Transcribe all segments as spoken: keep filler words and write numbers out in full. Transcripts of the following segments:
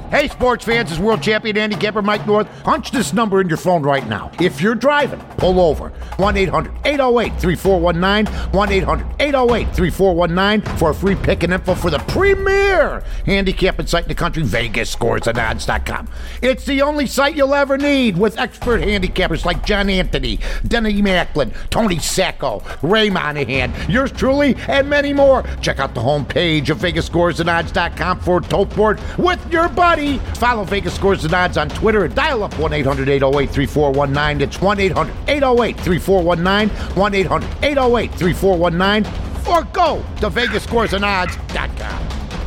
Hey, sports fans, it's world champion handicapper Mike North. Punch this number in your phone right now. If you're driving, pull over. one eight hundred eight oh eight three four one nine. one eight hundred eight oh eight three four one nine for a free pick and info for the premier handicapping site in the country, Vegas Scores and Odds dot com. It's the only site you'll ever need with expert handicappers like John Anthony, Denny Macklin, Tony Sacco, Ray Monahan, yours truly, and many more. Check out the homepage of Vegas Scores and Odds dot com for a tote board with your buddy. Follow Vegas Scores and Odds on Twitter and dial up one eight hundred eight oh eight three four one nine. It's one eight hundred eight oh eight three four one nine, one eight hundred eight oh eight three four one nine, or go to Vegas Scores and Odds dot com.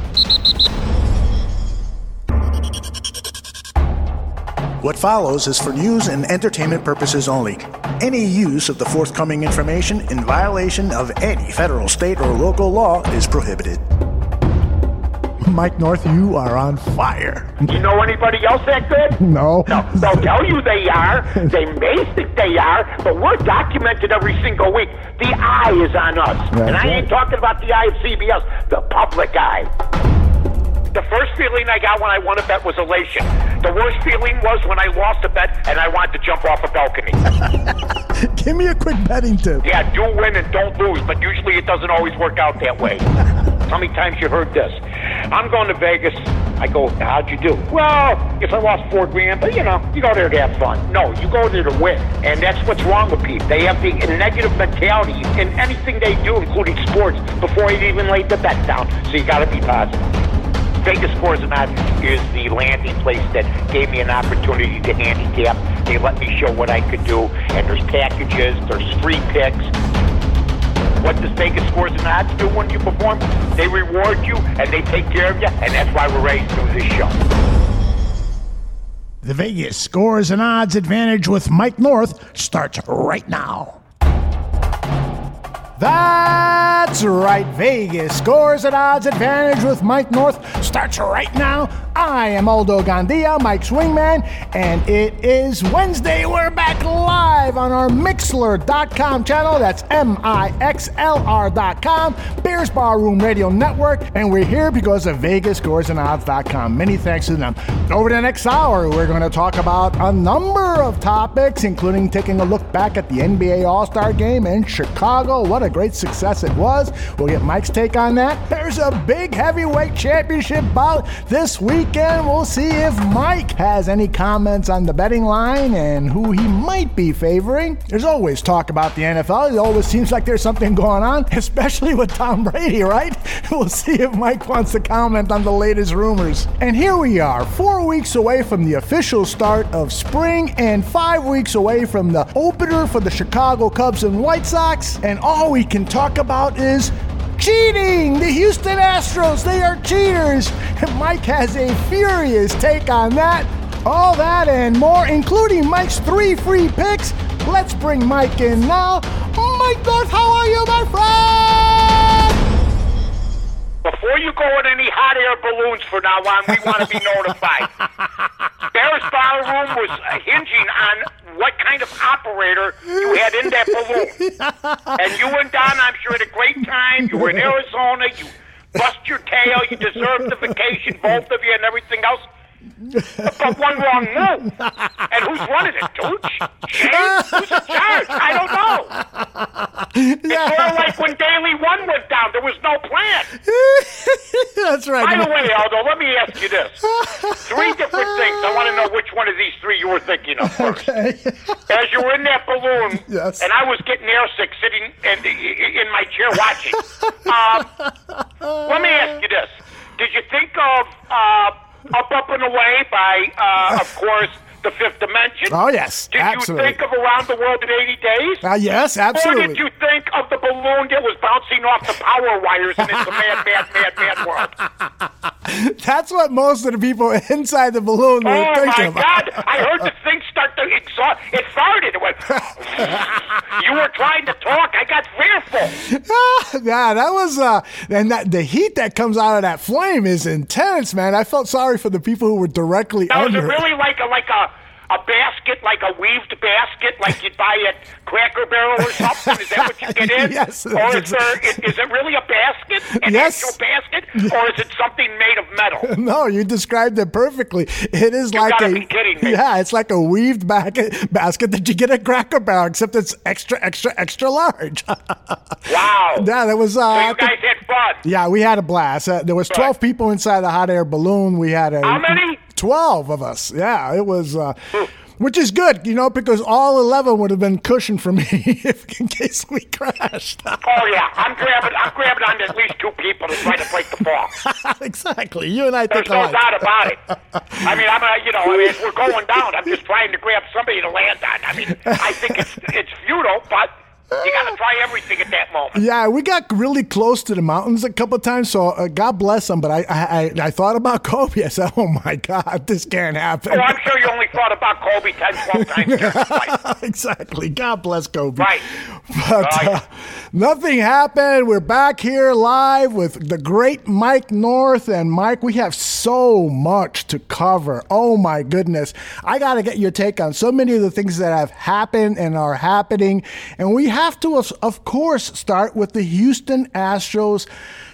What follows is for news and entertainment purposes only. Any use of the forthcoming information in violation of any federal, state, or local law is prohibited. Mike North, you are on fire. You know anybody else that good? No. No, they'll tell you they are. They may think they are, but we're documented every single week. The eye is on us. That's and I ain't right. talking about the eye of C B S, the public eye. The first feeling I got when I won a bet was elation. The worst feeling was when I lost a bet and I wanted to jump off a balcony. Give me a quick betting tip. Yeah, do win and don't lose, but usually it doesn't always work out that way. How many times you heard this? I'm going to Vegas. I go, how'd you do? Well, if I lost four grand, but you know, you go there to have fun. No, you go there to win. And that's what's wrong with people. They have the negative mentality in anything they do, including sports, before they even lay the bet down. So you got to be positive. Vegas Scores and Odds is the landing place that gave me an opportunity to handicap. They let me show what I could do, and there's packages, there's free picks. What does Vegas Scores and Odds do when you perform? They reward you, and they take care of you, and that's why we're ready to do this show. The Vegas Scores and Odds Advantage with Mike North starts right now. That's right, Vegas Scores and Odds Advantage with Mike North starts right now. I am Aldo Gandia, Mike's wingman, and it is Wednesday. We're back live on our Mixlr dot com channel. That's M I X L R dot com, Bears Barroom Radio Network, and we're here because of Vegas Scores and Odds dot com. Many thanks to them. Over the next hour, we're going to talk about a number of topics, including taking a look back at the N B A All-Star Game in Chicago. What a great success it was. We'll get Mike's take on that. There's a big heavyweight championship bout this weekend. We'll see if Mike has any comments on the betting line and who he might be favoring. There's always talk about the N F L. It always seems like there's something going on, especially with Tom Brady, right? We'll see if Mike wants to comment on the latest rumors. And here we are, four weeks away from the official start of spring and five weeks away from the opener for the Chicago Cubs and White Sox. And all we can talk about is cheating! The Houston Astros, they are cheaters! Mike has a furious take on that. All that and more, including Mike's three free picks. Let's bring Mike in now. Mike North, how are you, my friend? Before you go in any hot air balloons from now on, we want to be notified. Bears Barroom was uh, hinging on what kind of operator you had in that balloon. And you and Don, I'm sure, had a great time. You were in Arizona. You bust your tail. You deserved the vacation, both of you, and everything else. But one wrong move. And who's running it? Tooch? Shane? Who's in charge? I don't know. It's Yeah. sort of like when Daily One went down. There was no plan. That's right. By the way, Aldo, let me ask you this. Three different things. I want to know which one of these three you were thinking of first. Okay. As you were in that balloon, Yes. and I was getting airsick sitting in, in my chair watching, uh, let me ask you this. Did you think of uh, Up, Up, and Away by, uh, of course, The Fifth Dimension? Oh, yes. Did absolutely. you think of Around the World in eighty days? Uh, yes, Or absolutely. did you think of the balloon that was bouncing off the power wires and it's a mad, mad, mad, mad world? That's what most of the people inside the balloon were Oh, thinking my about. God. I heard the thing start to exhaust. It farted. It went. You were trying to talk. I got fearful. Yeah, that was, uh, and that the heat that comes out of that flame is intense, man. I felt sorry for the people who were directly Now, is under it really like a, like a, a basket, like a weaved basket, like you'd buy at Cracker Barrel or something? Is that what you get in? Yes. Or is, there, is, is it really a basket, an yes. actual basket, or is it something made of metal? No, you described it perfectly. It is you like gotta a be kidding me. Yeah, it's like a weaved basket basket that you get at Cracker Barrel, except it's extra, extra, extra large. Wow. Yeah, that was. Uh, so you guys had fun. Yeah, we had a blast. Uh, there was twelve Good. people inside the hot air balloon. We had a How many? twelve of us. Yeah, it was. Uh, Which is good, you know, because all eleven would have been cushioned for me if, in case we crashed. Oh yeah, I'm grabbing, I'm grabbing on at least two people to try to break the fall. Exactly, you and I There's think no alike. doubt about it. I mean, I'm, a, you know, I mean, as we're going down, I'm just trying to grab somebody to land on. I mean, I think it's it's futile, but you got to try everything at that moment. Yeah, we got really close to the mountains a couple of times, so uh, God bless them. But I, I, I thought about Kobe. I said, "Oh my God, this can't happen." Oh, I'm sure you only thought about Kobe ten, twelve times in your life. Exactly. God bless Kobe. Right. But Right. Uh, nothing happened. We're back here live with the great Mike North. And Mike, we have so much to cover. Oh my goodness. I got to get your take on so many of the things that have happened and are happening. And we have to, of, of course, start with the Houston Astros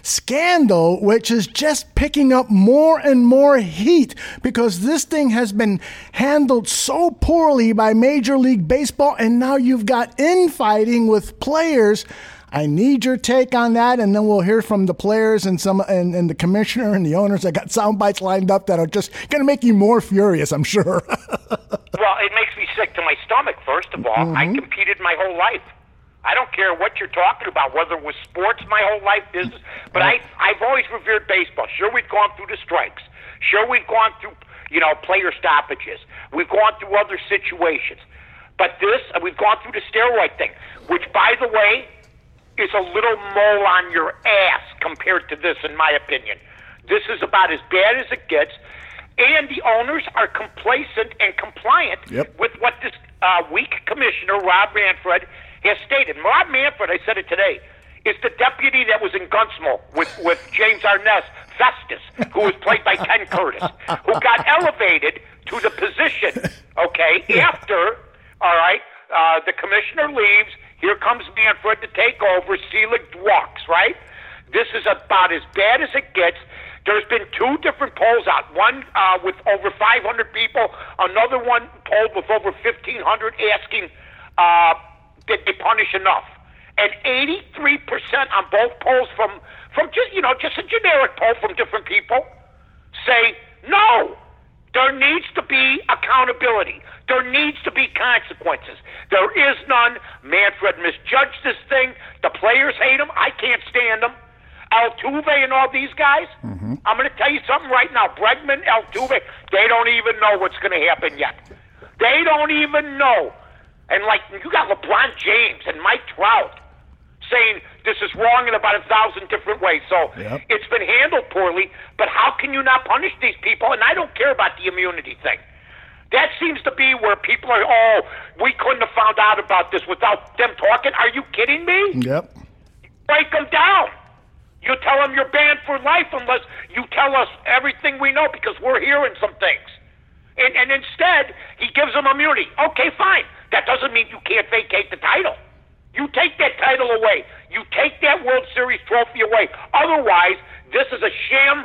scandal, which is just picking up more and more heat because this thing has been handled so poorly by Major League Baseball, and now you've got infighting with players. I need your take on that, and then we'll hear from the players and some and, and the commissioner and the owners. I got sound bites lined up that are just going to make you more furious, I'm sure. Well, it makes me sick to my stomach, first of all. Mm-hmm. I competed my whole life. I don't care what you're talking about, whether it was sports my whole life, business, but I, I've always revered baseball. Sure, we've gone through the strikes. Sure, we've gone through, you know, player stoppages. We've gone through other situations. But this, we've gone through the steroid thing, which, by the way, is a little mole on your ass compared to this, in my opinion. This is about as bad as it gets, and the owners are complacent and compliant yep. with what this uh, weak commissioner, Rob Manfred, has stated. Rob Manfred, I said it today, is the deputy that was in Gunsmoke with, with James Arness, Festus, who was played by Ken Curtis, who got elevated to the position, okay, after, all right, uh, the commissioner leaves, here comes Manfred to take over, Selig walks, right? This is about as bad as it gets. There's been two different polls out, one uh, with over five hundred people, another one polled with over fifteen hundred asking, uh, did they punish enough? And eighty-three percent on both polls from, from just, you know, just a generic poll from different people say, no, there needs to be accountability. There needs to be consequences. There is none. Manfred misjudged this thing. The players hate him. I can't stand him. Altuve and all these guys, mm-hmm. I'm going to tell you something right now. Bregman, Altuve, they don't even know what's going to happen yet. They don't even know. And, like, you got LeBron James and Mike Trout saying this is wrong in about a thousand different ways. So yep. It's been handled poorly, but how can you not punish these people? And I don't care about the immunity thing. That seems to be where people are, oh, we couldn't have found out about this without them talking. Are you kidding me? Yep. Break them down. You tell them you're banned for life unless you tell us everything we know because we're hearing some things. And, and instead, he gives them immunity. Okay, fine. That doesn't mean you can't vacate the title. You take that title away. You take that World Series trophy away. Otherwise, this is a sham,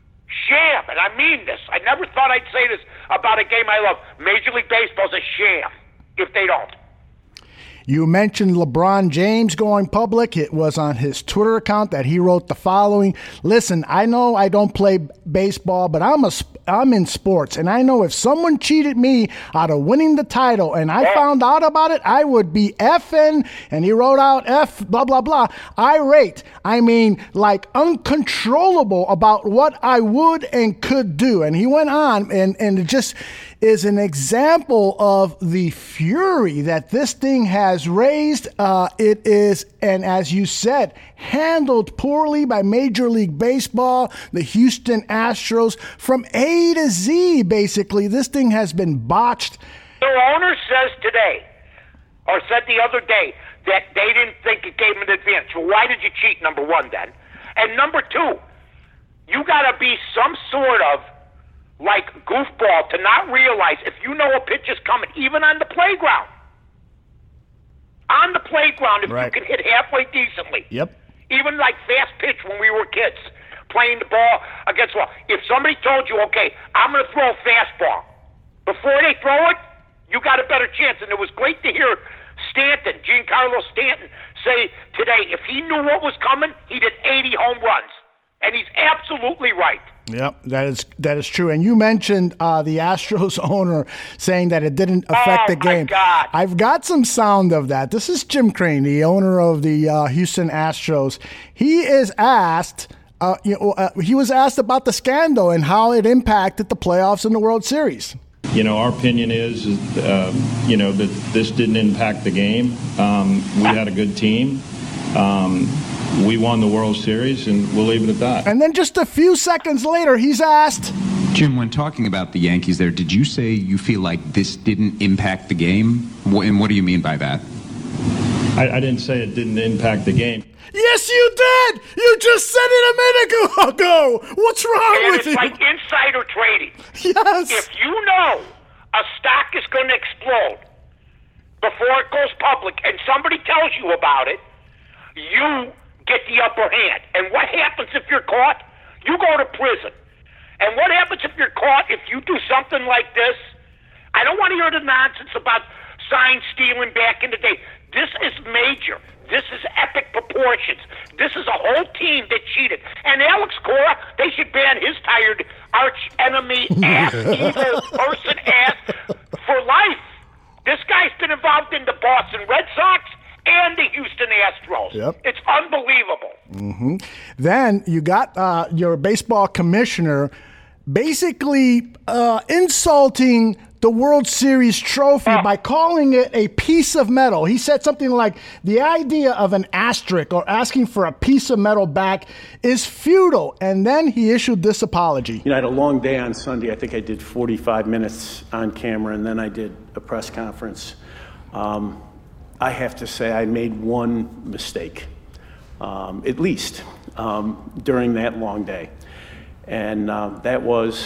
sham. And I mean this. I never thought I'd say this about a game I love. Major League Baseball's a sham if they don't. You mentioned LeBron James going public. It was on his Twitter account that he wrote the following. Listen, I know I don't play baseball, but I'm a, I'm in sports. And I know if someone cheated me out of winning the title and I found out about it, I would be effing, and he wrote out F, blah, blah, blah, irate. I mean, like uncontrollable about what I would and could do. And he went on, and, and it just is an example of the fury that this thing has raised. Uh, it is, and as you said, handled poorly by Major League Baseball, the Houston Astros, from A to Z, basically. This thing has been botched. The owner says today, or said the other day, that they didn't think it gave them an advantage. Well, why did you cheat, number one, then? And number two, you got to be some sort of like goofball to not realize if you know a pitch is coming, even on the playground. On the playground, if right. you can hit halfway decently. Yep. Even like fast pitch when we were kids, playing the ball against the wall. If somebody told you, okay, I'm going to throw a fastball, before they throw it, you got a better chance. And it was great to hear Stanton, Giancarlo Stanton, say today, if he knew what was coming, he'd hit eighty home runs. And he's absolutely right. Yep, that is that is true. And you mentioned uh, the Astros owner saying that it didn't affect oh, the game. My God. I've got some sound of that. This is Jim Crane, the owner of the uh, Houston Astros. He is asked. Uh, you know, uh, he was asked about the scandal and how it impacted the playoffs and the World Series. You know, our opinion is, uh, you know, that this didn't impact the game. Um, we had a good team. Um, we won the World Series, and we'll leave it at that. And then just a few seconds later, he's asked, Jim, when talking about the Yankees there, did you say you feel like this didn't impact the game? And what do you mean by that? I, I didn't say it didn't impact the game. Yes, you did! You just said it a minute ago! What's wrong and with it's you? like insider trading. Yes! If you know a stock is going to explode before it goes public and somebody tells you about it, you get the upper hand. And what happens if you're caught? You go to prison. And what happens if you're caught if you do something like this? I don't want to hear the nonsense about sign stealing back in the day. This is major. This is epic proportions. This is a whole team that cheated. And Alex Cora, they should ban his tired arch enemy ass, evil person ass for life. This guy's been involved in the Boston Red Sox and the Houston Astros. Yep. It's unbelievable. Mm-hmm. Then you got uh, your baseball commissioner basically uh, insulting the World Series trophy oh. by calling it a piece of metal. He said something like, the idea of an asterisk or asking for a piece of metal back is futile. And then he issued this apology. You know, I had a long day on Sunday. I think I did forty-five minutes on camera, and then I did a press conference. Um, I have to say I made one mistake, um, at least, um, during that long day. And uh, that was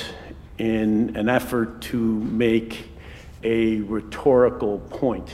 in an effort to make a rhetorical point.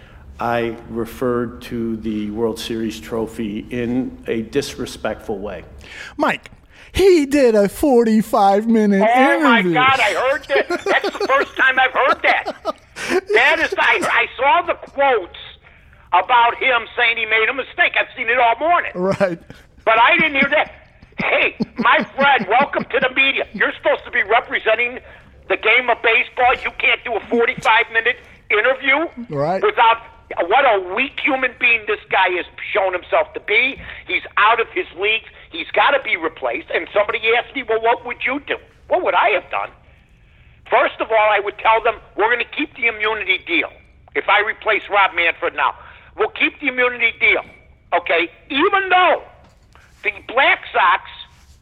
I referred to the World Series trophy in a disrespectful way. Mike, he did a forty-five minute oh interview. Oh, my God, I heard that. That's the first time I've heard that. That is, I, I saw the quotes about him saying he made a mistake. I've seen it all morning. Right. But I didn't hear that. Hey, my friend, welcome to the media. You're supposed to be representing the game of baseball. You can't do a forty-five minute interview right. without... What a weak human being this guy has shown himself to be. He's out of his league. He's got to be replaced. And somebody asked me, well, what would you do? What would I have done? First of all, I would tell them, we're going to keep the immunity deal. If I replace Rob Manfred now, we'll keep the immunity deal. Okay? Even though the Black Sox,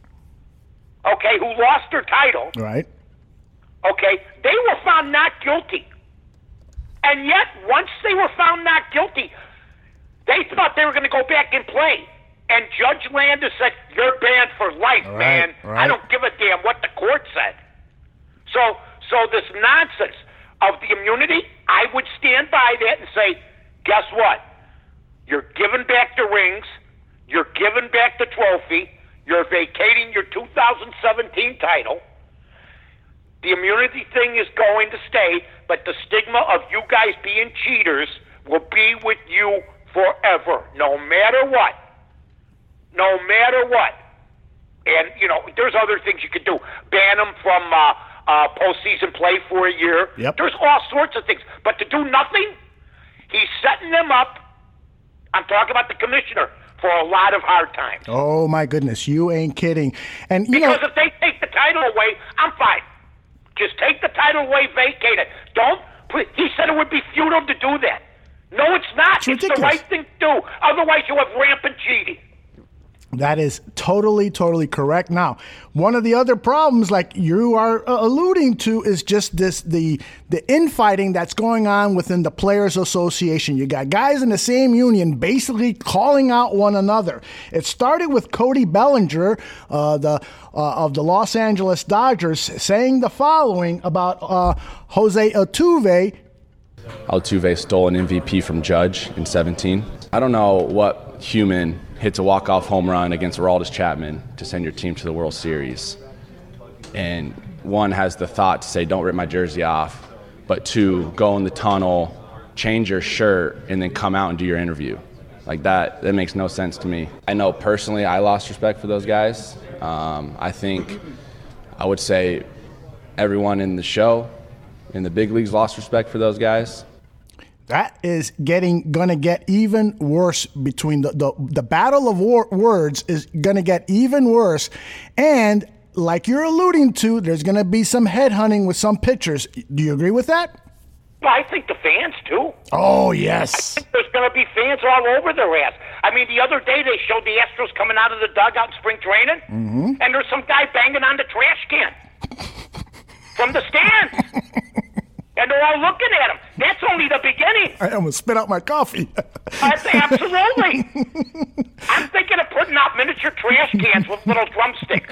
okay, who lost their title, right? Okay, they were found not guilty. And yet, once they were found not guilty, they thought they were going to go back and play. And Judge Landis said, you're banned for life, right, man. Right. I don't give a damn what the court said. So, so this nonsense of the immunity, I would stand by that and say, guess what? You're giving back the rings. You're giving back the trophy. You're vacating your two thousand seventeen title. The immunity thing is going to stay, but the stigma of you guys being cheaters will be with you forever, no matter what. No matter what. And, you know, there's other things you could do. Ban them from uh, uh, postseason play for a year. Yep. There's all sorts of things. But to do nothing, he's setting them up. I'm talking about the commissioner for a lot of hard times. Oh, my goodness. You ain't kidding. And you Because know, if they take the title away, I'm fine. Just take the title away, vacate it. Don't put, he said it would be futile to do that. No, it's not. It's It's the right thing to do. Otherwise, you'll have rampant cheating. That is totally, totally correct. Now, one of the other problems, like you are uh, alluding to, is just this the the infighting that's going on within the Players Association. You got guys in the same union basically calling out one another. It started with Cody Bellinger, uh, the uh, of the Los Angeles Dodgers, saying the following about uh, Jose Altuve. Altuve stole an M V P from Judge in seventeen. I don't know what human hits a walk-off home run against Aroldis Chapman to send your team to the World Series. And one has the thought to say, don't rip my jersey off, but two, go in the tunnel, change your shirt, and then come out and do your interview. Like that, that makes no sense to me. I know personally I lost respect for those guys. Um, I think I would say everyone in the show, in the big leagues, lost respect for those guys. That is getting gonna get even worse. Between the the, the battle of war, words is gonna get even worse, and like you're alluding to, there's gonna be some headhunting with some pitchers. Do you agree with that? Well, I think the fans too. Oh yes. I think there's going to be fans all over their ass. I mean, the other day they showed the Astros coming out of the dugout in spring training, mm-hmm. and there's some guy banging on the trash can from the stands. And they're all looking at him. That's only the beginning. I almost spit out my coffee. That's absolutely. I'm thinking of putting out miniature trash cans with little drumsticks.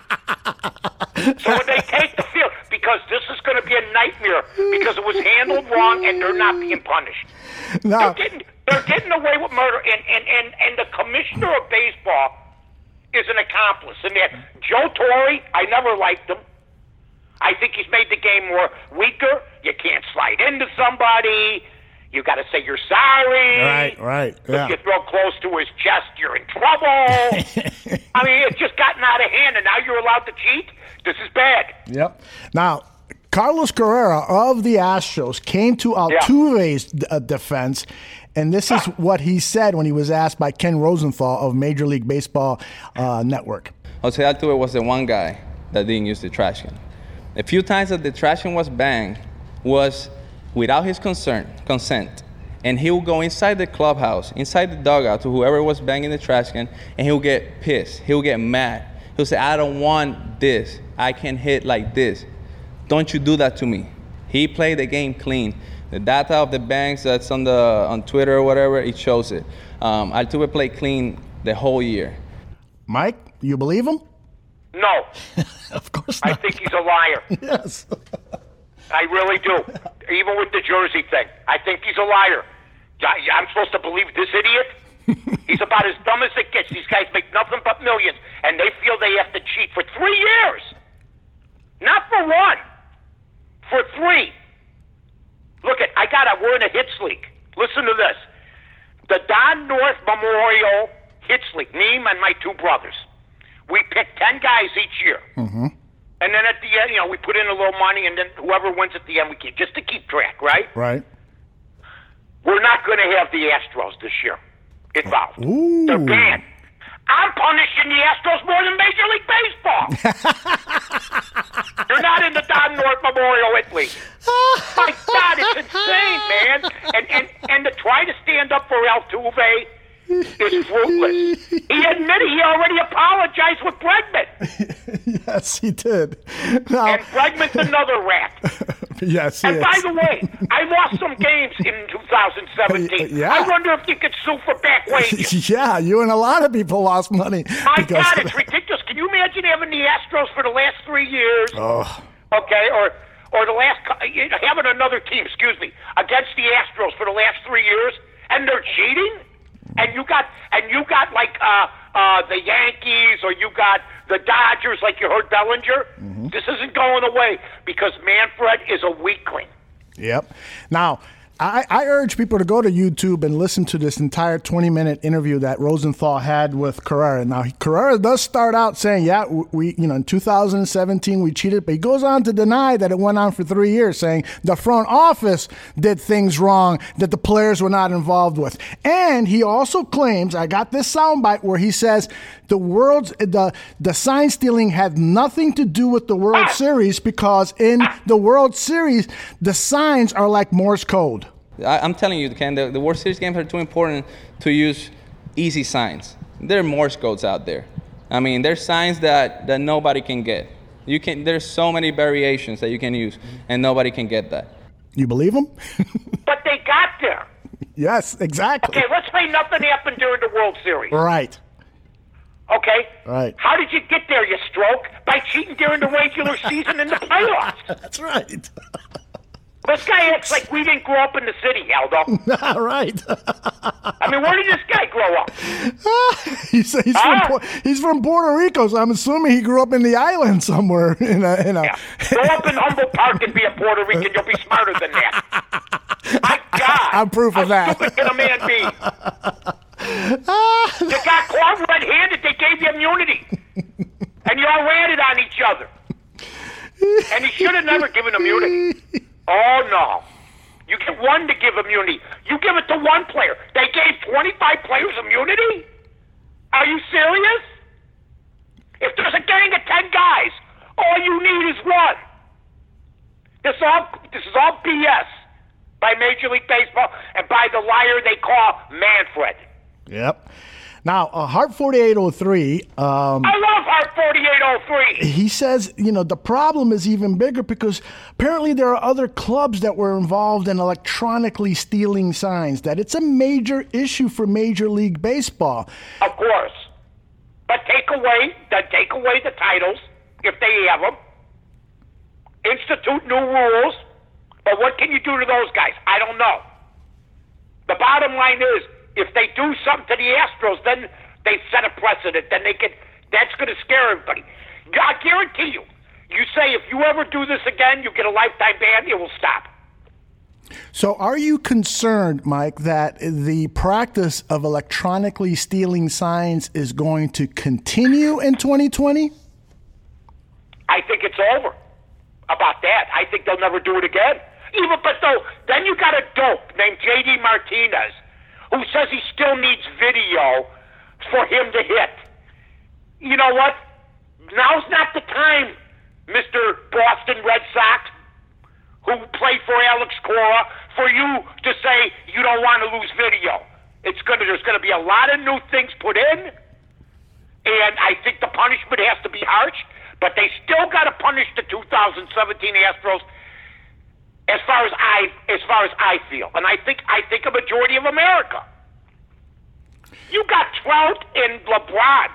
So when they take the field, because this is going to be a nightmare, because it was handled wrong and they're not being punished. No. They're getting, they're getting away with murder, and, and, and, and the commissioner of baseball is an accomplice in that. Joe Torre, I never liked him. I think he's made the game more weaker. You can't slide into somebody. You got to say you're sorry. Right, right. Yeah. If you throw close to his chest, you're in trouble. I mean, it's just gotten out of hand, and now you're allowed to cheat? This is bad. Yep. Now, Carlos Carrera of the Astros came to Altuve's yeah. d- defense, and this is what he said when he was asked by Ken Rosenthal of Major League Baseball uh, Network. Jose Altuve was the one guy that didn't use the trash can. A few times that the trash can was banged was without his concern, consent. And he would go inside the clubhouse, inside the dugout to whoever was banging the trash can, and he'll get pissed. He'll get mad. He'll say, I don't want this. I can hit like this. Don't you do that to me. He played the game clean. The data of the bangs that's on the on Twitter or whatever, it shows it. Um, Altuve played clean the whole year. Mike, you believe him? No. Of course not. I think he's a liar. Yes. I really do. Even with the jersey thing. I think he's a liar. I'm supposed to believe this idiot? He's about as dumb as it gets. These guys make nothing but millions, and they feel they have to cheat for three years. Not for one. For three. Look at, I got a, we're in a hits league. Listen to this. The Don North Memorial Hits League, me and my two brothers. We pick ten guys each year. Mm-hmm. And then at the end, you know, we put in a little money, and then whoever wins at the end, we keep, just to keep track, right? Right. We're not going to have the Astros this year involved. Ooh. They're banned. I'm punishing the Astros more than Major League Baseball. They're not in the Don North Memorial Hit League. My God, it's insane, man. And, and, and to try to stand up for Altuve is fruitless. He admitted he already apologized with Bregman. Yes, he did. Now, and Bregman's another rat. Yes, he and is. by the way, I lost some games in two thousand seventeen. Yeah. I wonder if you could sue for back wages. Yeah, you and a lot of people lost money. My God, it's ridiculous. Can you imagine having the Astros for the last three years? Oh. Okay, or or the last having another team, excuse me, against the Astros for the last three years, and they're cheating. And you got and you got like uh, uh, the Yankees, or you got the Dodgers, like you heard Bellinger. Mm-hmm. This isn't going away because Manfred is a weakling. Yep. Now, I, I urge people to go to YouTube and listen to this entire twenty-minute interview that Rosenthal had with Carrera. Now, Carrera does start out saying, yeah, we, you know, in two thousand seventeen we cheated, but he goes on to deny that it went on for three years, saying the front office did things wrong that the players were not involved with. And he also claims, I got this soundbite where he says the world's the the sign stealing had nothing to do with the World Series because in the World Series the signs are like Morse code. I, I'm telling you, Ken, the, the World Series games are too important to use easy signs. there are Morse codes out there. I mean, there's signs that, that nobody can get. You can. There's so many variations that you can use, and nobody can get that. You believe him? But they got there. Yes, exactly. Okay, let's say nothing happened during the World Series. Right. Okay? Right. How did you get there, you stroke? By cheating during the regular season and the playoffs. That's right. This guy acts like we didn't grow up in the city, Aldo. Right. I mean, where did this guy grow up? he's he's, Ah. from, he's from Puerto Rico, so I'm assuming he grew up in the island somewhere. In a, in a... Yeah. Grow up in Humboldt Park and be a Puerto Rican. You'll be smarter than that. My God. I'm proof of How that. stupid can a man be? You got caught red-handed. They gave you immunity. And you all ratted on each other. And he should have never given immunity. Oh, no. You get one to give immunity. You give it to one player. They gave twenty-five players immunity? Are you serious? If there's a gang of ten guys, all you need is one. This all this is all B S by Major League Baseball and by the liar they call Manfred. Yep. Now, uh, Hart forty-eight oh three. Um, I love Hart forty-eight oh three. He says, you know, the problem is even bigger because apparently there are other clubs that were involved in electronically stealing signs, that it's a major issue for Major League Baseball. Of course. But take away, then take away the titles, if they have them. Institute new rules. But what can you do to those guys? I don't know. The bottom line is, if they do something to the Astros, then they set a precedent. Then they can. That's going to scare everybody. I guarantee you. You say if you ever do this again, you get a lifetime ban. It will stop. So are you concerned, Mike, that the practice of electronically stealing signs is going to continue in twenty twenty? I think it's over about that. I think they'll never do it again. Even but though, then you got a dope named J D Martinez who says he still needs video for him to hit. You know what? Now's not the time, Mister Boston Red Sox, who played for Alex Cora, for you to say you don't want to lose video. It's gonna. There's going to be a lot of new things put in, and I think the punishment has to be harsh. But they still got to punish the two thousand seventeen Astros. As far as I, as far as I feel, and I think I think a majority of America. You got Trout and LeBron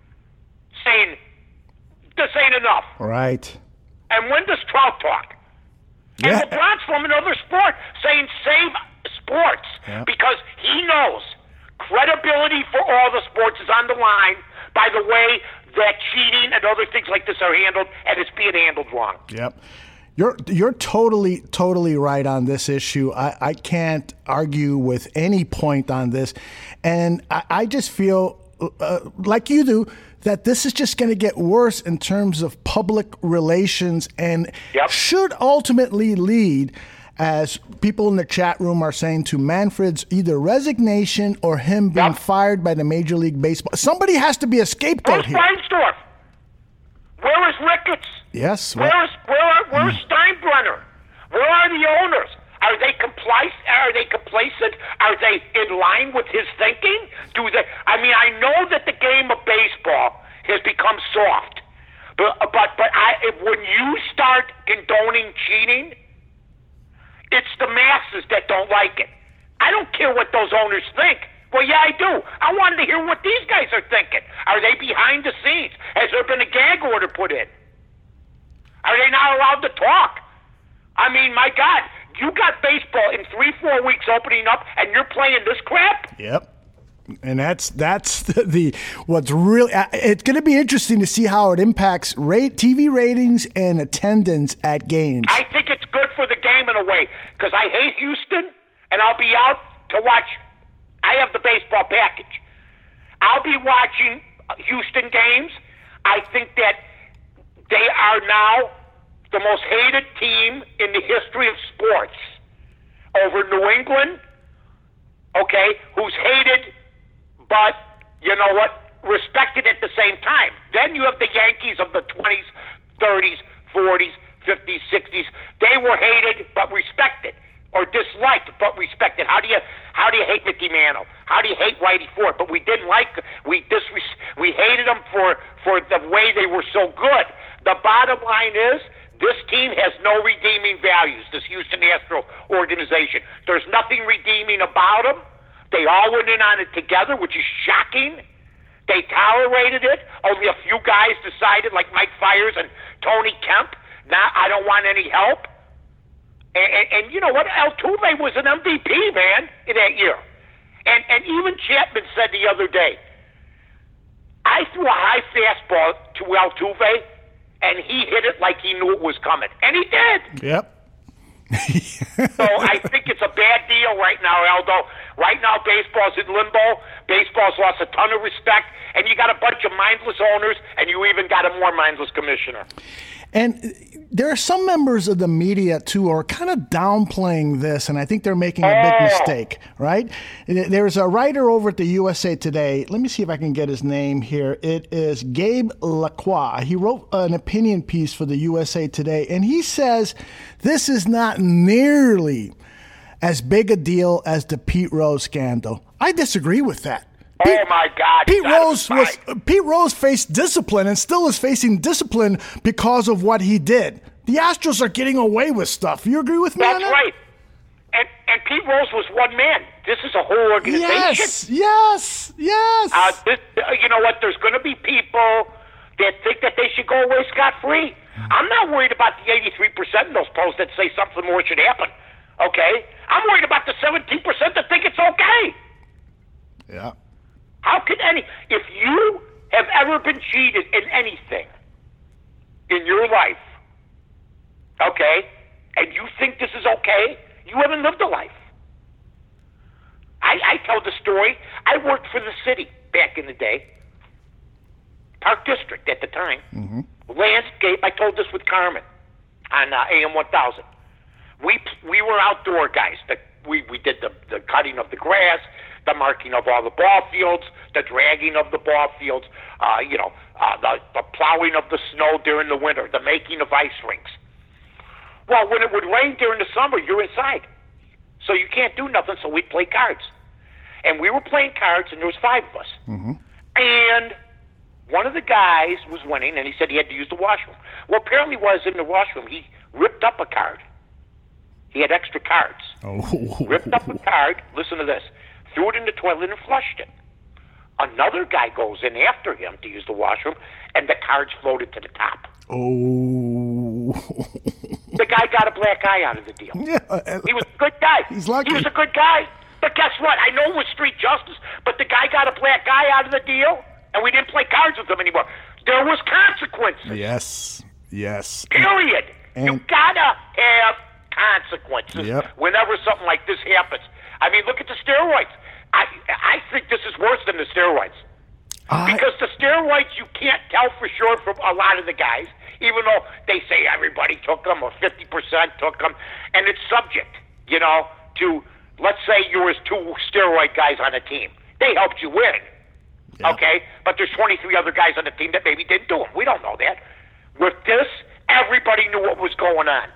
saying this ain't enough. Right. And when does Trout talk? And Yeah. LeBron's from another sport saying save sports Yeah. because he knows credibility for all the sports is on the line by the way that cheating and other things like this are handled, and it's being handled wrong. Yep. You're you're totally, totally right on this issue. I, I can't argue with any point on this. And I, I just feel, uh, like you do, that this is just going to get worse in terms of public relations and Yep. should ultimately lead, as people in the chat room are saying, to Manfred's either resignation or him being Yep. fired by the Major League Baseball. Somebody has to be a scapegoat Where's here. Reinsdorf? Where is Ricketts? Yes. well- Where's where where's Steinbrenner? Where are the owners? Are they compliant? Are they complacent? Are they in line with his thinking? Do they? I mean, I know that the game of baseball has become soft, but but but I if, when you start condoning cheating, it's the masses that don't like it. I don't care what those owners think. Well, yeah, I do. I wanted to hear what these guys are thinking. Are they behind the scenes? Has there been a gag order put in? Are they not allowed to talk? I mean, my God, you got baseball in three, four weeks opening up, and you're playing this crap? Yep. And that's that's the, the what's really uh, it's going to be interesting to see how it impacts rate T V ratings and attendance at games. I think it's good for the game in a way, because I hate Houston, and I'll be out to watch. I have the baseball package. I'll be watching Houston games. I think that they are now the most hated team in the history of sports over New England, okay, who's hated, but, you know what, respected at the same time. Then you have the Yankees of the twenties, thirties, forties, fifties, sixties. They were hated but respected, or disliked but respected. How do you how do you hate Mickey Mantle? How do you hate Whitey Ford? But we didn't like we dis bottom line is, this team has no redeeming values, this Houston Astros organization. There's nothing redeeming about them. They all went in on it together, which is shocking. They tolerated it. Only a few guys decided, like Mike Fiers and Tony Kemp, nah, I don't want any help. And, and, and you know what? Altuve was an M V P, man, in that year. And, and even Chapman said the other day, I threw a high fastball to Altuve, and he hit it like he knew it was coming. And he did. Yep. So I think it's a bad deal right now, Aldo. Right now, baseball's in limbo. Baseball's lost a ton of respect, and you got a bunch of mindless owners, and you even got a more mindless commissioner. And there are some members of the media, too, who are kind of downplaying this, and I think they're making a big Oh. mistake, right? There's a writer over at the U S A Today. Let me see if I can get his name here. It is Gabe Lacroix. He wrote an opinion piece for the U S A Today, and he says this is not nearly as big a deal as the Pete Rose scandal. I disagree with that. Oh, my God. Pete you gotta Rose be was fine. Pete Rose faced discipline and still is facing discipline because of what he did. The Astros are getting away with stuff. You agree with me on That's that? right. And, and Pete Rose was one man. This is a whole organization. Yes, yes, yes. Uh, this, uh, you know what? There's going to be people that think that they should go away scot-free. I'm not worried about the eighty-three percent in those polls that say something more should happen. Okay? I'm worried about the seventeen percent that think it's okay. Yeah. How can any... If you have ever been cheated in anything in your life, okay, and you think this is okay, you haven't lived a life. I, I tell the story. I worked for the city back in the day. Park District at the time. Mm-hmm. Landscape, I told this with Carmen on uh, A M one thousand. We we were outdoor guys. The, we, we did the, the cutting of the grass, the marking of all the ball fields, the dragging of the ball fields, uh, you know, uh, the, the plowing of the snow during the winter, the making of ice rinks. Well, when it would rain during the summer, you're inside. So you can't do nothing, so we'd play cards. And we were playing cards, and there was five of us. Mm-hmm. And one of the guys was winning, and he said he had to use the washroom. Well, apparently while he was in the washroom, he ripped up a card. He had extra cards. Oh. Ripped up a card, listen to this, threw it in the toilet and flushed it. Another guy goes in after him to use the washroom, and the cards floated to the top. Oh. The guy got a black eye out of the deal. Yeah. He was a good guy. He's lucky. He was a good guy. But guess what? I know it was street justice, but the guy got a black eye out of the deal, and we didn't play cards with him anymore. There was consequences. Yes. Yes. Period. And- you gotta have consequences Yep. whenever something like this happens. I mean, look at the steroids. I I think this is worse than the steroids. I- Because the steroids, you can't tell for sure from a lot of the guys, even though they say everybody took them or fifty percent took them, and it's subject, you know, to, let's say you was two steroid guys on a team. They helped you win, Yeah. okay? But there's twenty-three other guys on the team that maybe didn't do them. We don't know that. With this, everybody knew what was going on.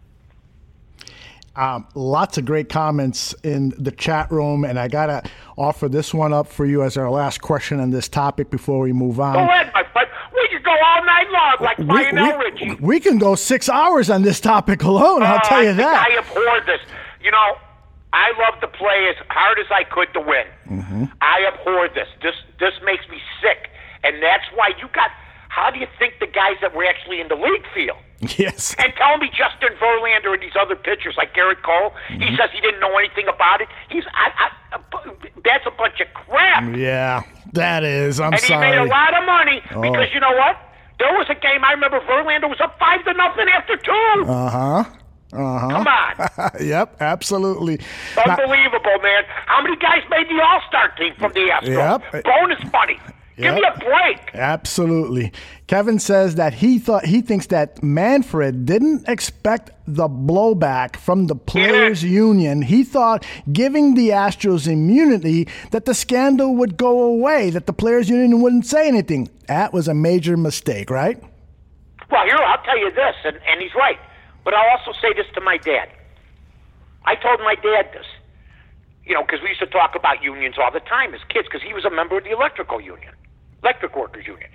Um, lots of great comments in the chat room, and I got to offer this one up for you as our last question on this topic before we move on. Go ahead, my friend. We could go all night long like We, Lionel we- Richie. we can go six hours on this topic alone, I'll Oh, tell I you think that. I abhorred this. You know, I love to play as hard as I could to win. Mm-hmm. I abhorred this. This this makes me sick, and that's why you got. How do you think the guys that were actually in the league feel? Yes. And tell me Justin Verlander and these other pitchers like Garrett Cole, Mm-hmm. he says he didn't know anything about it. He's I, I, that's a bunch of crap. Yeah, that is. I'm and he sorry. made a lot of money Oh. because you know what? There was a game I remember Verlander was up five to nothing after two. Uh huh. Uh huh. Come on. Yep, absolutely. Now- Unbelievable, man. How many guys made the All-Star team from the Astros? Yep. Bonus money. Give me Yep. a break. Absolutely. Kevin says that he thought he thinks that Manfred didn't expect the blowback from the players' union. He thought giving the Astros immunity that the scandal would go away, that the players' union wouldn't say anything. That was a major mistake, right? Well, here, I'll tell you this, and, and he's right. But I'll also say this to my dad. I told my dad this, you know, because we used to talk about unions all the time as kids, because he was a member of the electrical union, electric workers union.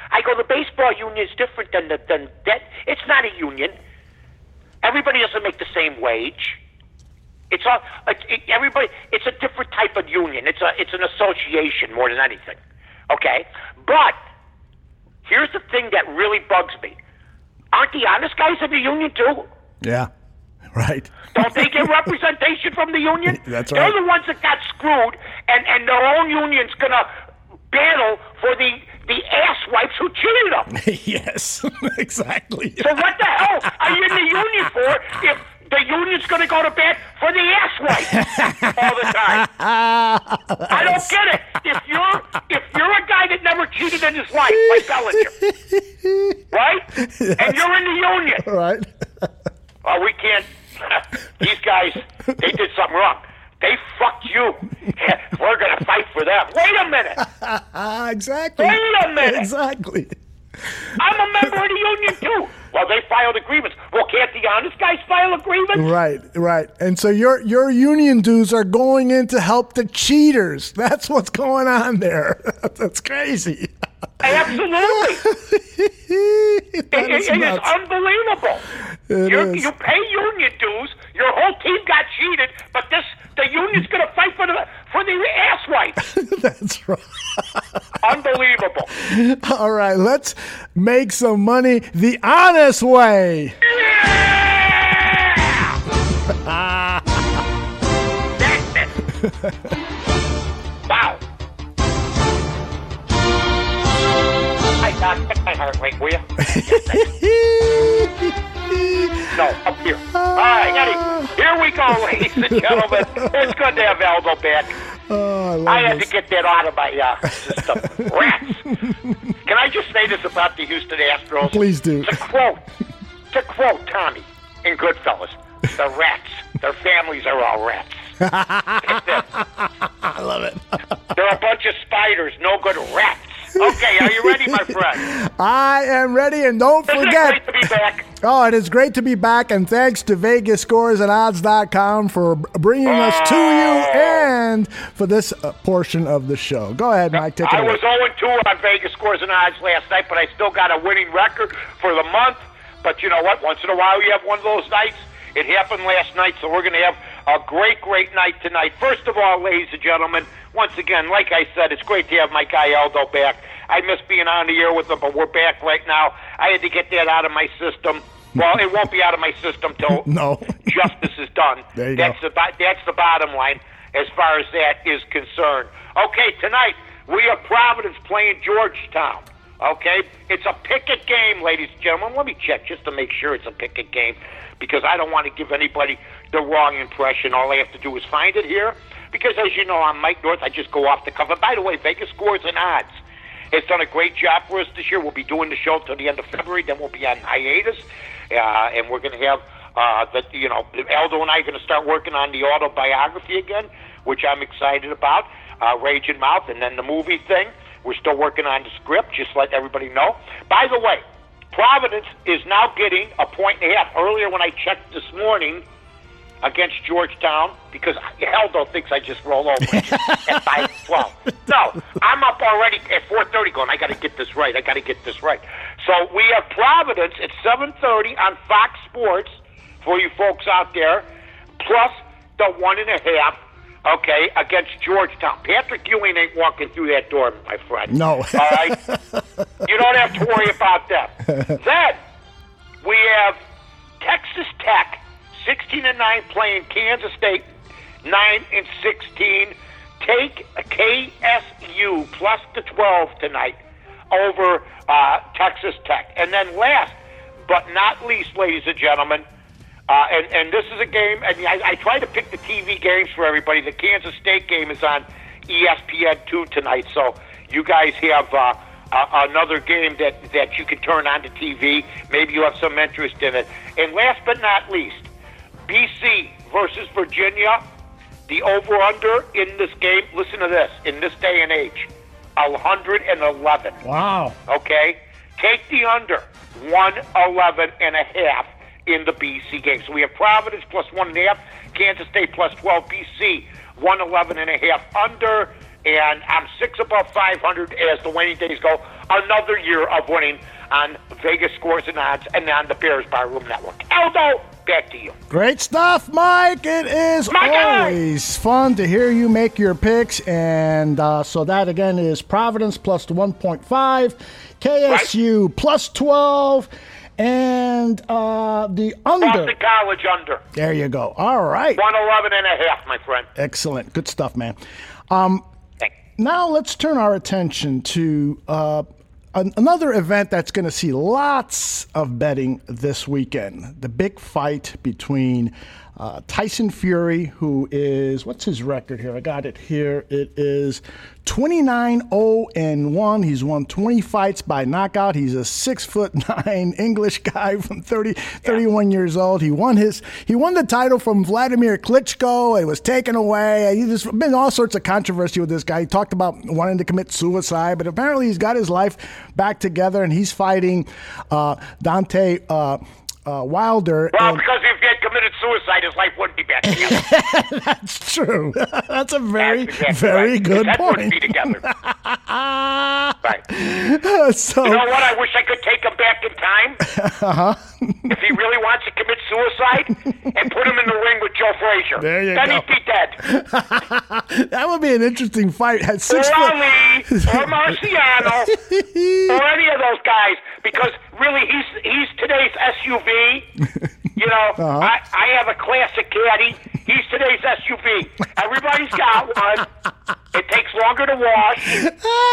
I go, the baseball union is different than the than that. It's not a union. Everybody doesn't make the same wage. It's all it, it, everybody. It's a different type of union. It's a it's an association more than anything. Okay, but here's the thing that really bugs me. Aren't the honest guys in the union too? Yeah, right. Don't they get representation from the union? That's right. They're the ones that got screwed, and, and their own union's going to battle for the, the asswipes who cheated them. Yes, exactly. So what the hell are you in the union for if the union's going to go to bat for the asswipes all the time? I don't get it. If you're if you're a guy that never cheated in his life, like Bellinger, right? And you're in the union, right? Well, we can't. These guys, they did something wrong. They fucked you. We're going to fight for them. Wait a minute. Exactly. Wait a minute. Exactly. I'm a member of the union, too. Well, they filed agreements. Well, can't the honest guys file agreements? Right, right. And so your your union dues are going in to help the cheaters. That's what's going on there. That's crazy. Absolutely. it, That it, is it is nuts. unbelievable. It You're, is. You pay union dues. Your whole team got cheated, but this the union's going to fight for the for the asswipes. That's right. Unbelievable. All right, let's make some money the honest way. That's it. Wow. I got check my heart rate, will you? No, up here. All right, Eddie. Here we go, ladies and gentlemen. It's good to have Aldo back. Oh, I love I had this. to get that out of my uh, system. Rats. Can I just say this about the Houston Astros? Please do. To quote, to quote Tommy in Goodfellas, the rats, their families are all rats. That's it. I love it. They're a bunch of spiders, no good rats. Okay, are you ready, my friend? I am ready, and don't Isn't forget. it great to be back? Oh, it is great to be back, and thanks to Vegas Scores and Odds dot com for bringing us to you and for this uh, portion of the show. Go ahead, Mike. Take it I away. was oh and two on Vegas Scores and Odds last night, but I still got a winning record for the month. But you know what? Once in a while, you have one of those nights. It happened last night, so we're going to have a great, great night tonight. First of all, ladies and gentlemen, once again, like I said, it's great to have my guy Aldo back. I miss being on the air with him, but we're back right now. I had to get that out of my system. Well, it won't be out of my system till No. justice is done. There you that's go. The, bo- that's the bottom line as far as that is concerned. Okay, tonight we have Providence playing Georgetown. Okay, it's a picket game, ladies and gentlemen. Let me check just to make sure it's a picket game because I don't want to give anybody the wrong impression. All I have to do is find it here because, as you know, I'm Mike North. I just go off the cuff. And by the way, Vegas Scores and Odds has done a great job for us this year. We'll be doing the show till the end of February. Then we'll be on hiatus, uh, and we're going to have uh, the you know Aldo and I are going to start working on the autobiography again, which I'm excited about. Uh, Raging Mouth, and then the movie thing. We're still working on the script. Just let everybody know. By the way, Providence is now getting a point and a half. Earlier, when I checked this morning against Georgetown, because Aldo thinks I just roll over at five twelve. No, I'm up already at four thirty going, I got to get this right. I got to get this right. So we have Providence at seven thirty on Fox Sports for you folks out there, plus the one and a half, okay, against Georgetown. Patrick Ewing ain't walking through that door, my friend. No. All right? You don't have to worry about that. Then we have Texas Tech, sixteen and nine, playing Kansas State, nine and sixteen. Take K S U plus the twelve tonight over uh, Texas Tech. And then last but not least, ladies and gentlemen, uh, and, and this is a game, and I, I try to pick the T V games for everybody. The Kansas State game is on E S P N two tonight, so you guys have uh, uh, another game that, that you can turn on to T V. Maybe you have some interest in it. And last but not least, B C versus Virginia, the over-under in this game, listen to this, in this day and age, one hundred eleven. Wow. Okay? Take the under, one eleven and a half in the B C game. So we have Providence plus one and a half, Kansas State plus twelve, B C one eleven and a half under, and I'm six above five hundred as the winning days go. Another year of winning on Vegas Scores and Odds and on the Bears Barroom Network. Aldo, back to you. Great stuff, Mike. It is My always guy. fun to hear you make your picks. And uh, so that, again, is Providence plus the one point five, K S U right. plus twelve, and uh, the under. Boston College under. There you go. All right. one eleven and a half, my friend. Excellent. Good stuff, man. Um, now let's turn our attention to uh, an- another event that's going to see lots of betting this weekend. The big fight between uh, Tyson Fury, who is, what's his record here? I got it here. It is twenty-nine oh and one. He's won twenty fights by knockout. He's a six foot nine English guy from thirty, thirty-one yeah. years old. He won his he won the title from Vladimir Klitschko. It was taken away. There's been all sorts of controversy with this guy. He talked about wanting to commit suicide, but apparently he's got his life back together, and he's fighting uh, Dante uh, uh, Wilder. Well, and, because if he had committed suicide, his life wouldn't be back together. That's true. That's a very, That's exactly very right. good His head point. wouldn't be together. Right. So, you know what? I wish I could take him back in time. Uh-huh. If he really wants to commit suicide, and put him in the ring with Joe Frazier. There you then go. he'd be dead. That would be an interesting fight. At six or foot... Ali, or Marciano, or any of those guys, because really he's he's today's S U V. You know, uh-huh. I, I have a classic caddy. He's today's S U V. Everybody's got one. It takes longer to wash.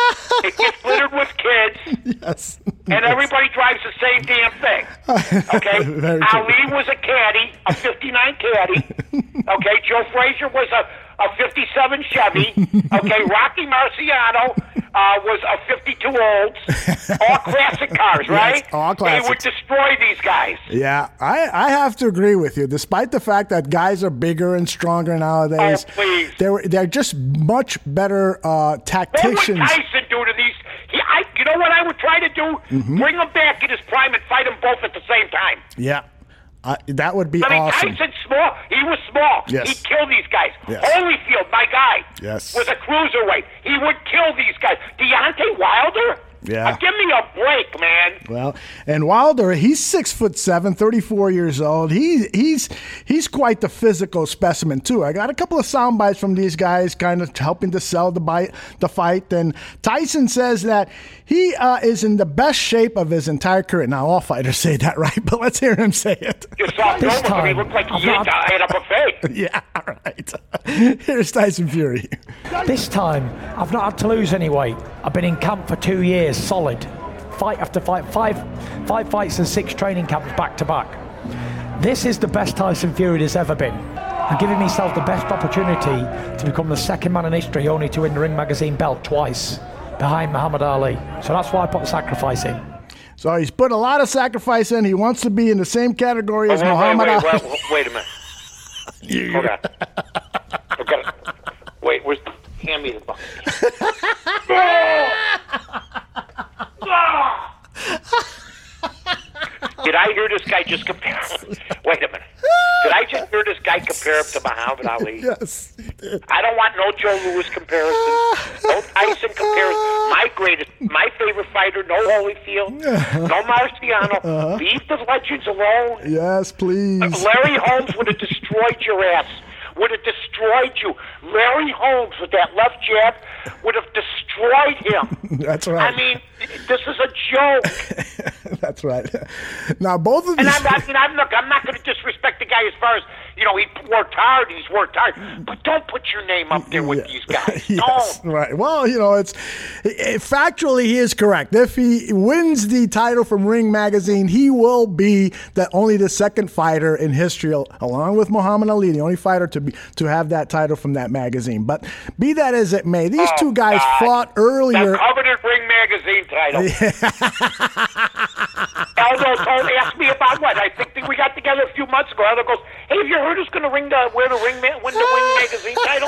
It gets littered with kids. Yes. And everybody drives the same damn thing. Okay? Very Ali true. was a caddy, a fifty-nine caddy. Okay? Joe Frazier was a, a fifty-seven Chevy. Okay? Rocky Marciano uh, was a fifty-two Olds. All classic cars, right? Yes, all classics. They would destroy these guys. Yeah, I, I have to agree with you. Despite the fact that guys are bigger and stronger nowadays, Oh, please. they're they're just much better uh, What tacticians. would Tyson do to these? He, I, you know what I would try to do? Mm-hmm. Bring them back in his prime and fight them both at the same time. Yeah, uh, that would be I mean, awesome. Tyson's small. He was small. Yes. He'd kill these guys. Yes. Holyfield, my guy, Yes. was a cruiserweight. He would kill these guys. Deontay Wilder? Yeah. Uh, give me a break, man. Well, and Wilder, he's six foot seven, thirty-four years old. He he's he's quite the physical specimen too. I got a couple of sound bites from these guys, kind of helping to sell the bite, the fight. And Tyson says that he uh, is in the best shape of his entire career. Now, all fighters say that, right? But let's hear him say it. You saw This Nova, but he time, looked like he I'm not- ate a buffet. Yeah, all right. Here's Tyson Fury. This time, I've not had to lose any weight. I've been in camp for two years, solid. Fight after fight, five, five fights and six training camps back to back. This is the best Tyson Fury there's ever been. I'm giving myself the best opportunity to become the second man in history only to win the Ring Magazine belt twice, behind Muhammad Ali. So that's why I put the sacrifice in. So he's put a lot of sacrifice in. He wants to be in the same category Oh, as wait, Muhammad wait, Ali. wait, wait, wait a minute. Hold on. Okay. Wait, where's the, hand me the bucket. Did I hear this guy just compare? Wait a minute. Did I just hear this guy compare him to Muhammad Ali? Yes, he did. I don't want no Joe Louis comparison, no Tyson comparison. My greatest, my favorite fighter, no Holyfield, no Marciano. Uh-huh. Leave the legends alone. Yes, please. Larry Holmes would have destroyed your ass. Would have destroyed you. Larry Holmes with that left jab would have destroyed him. That's right. I mean, this is a joke. That's right. Now, both of And these... I'm not, you know, I'm not, I'm not going to disrespect the guy as far as, you know, he worked hard, he's worked hard. But don't put your name up there with Yeah. these guys. Yes, Don't. right. Well, you know, it's it, factually he is correct. If he wins the title from Ring Magazine, he will be the only the second fighter in history, along with Muhammad Ali, the only fighter to be to have that title from that magazine. But be that as it may, these Oh, two guys God. fought earlier. The coveted Ring Magazine title. Aldo told, asked me about what? I think that we got together a few months ago. Aldo goes, hey, have you heard who's going to ring the, wear the ring, ma- win the Ring Magazine title?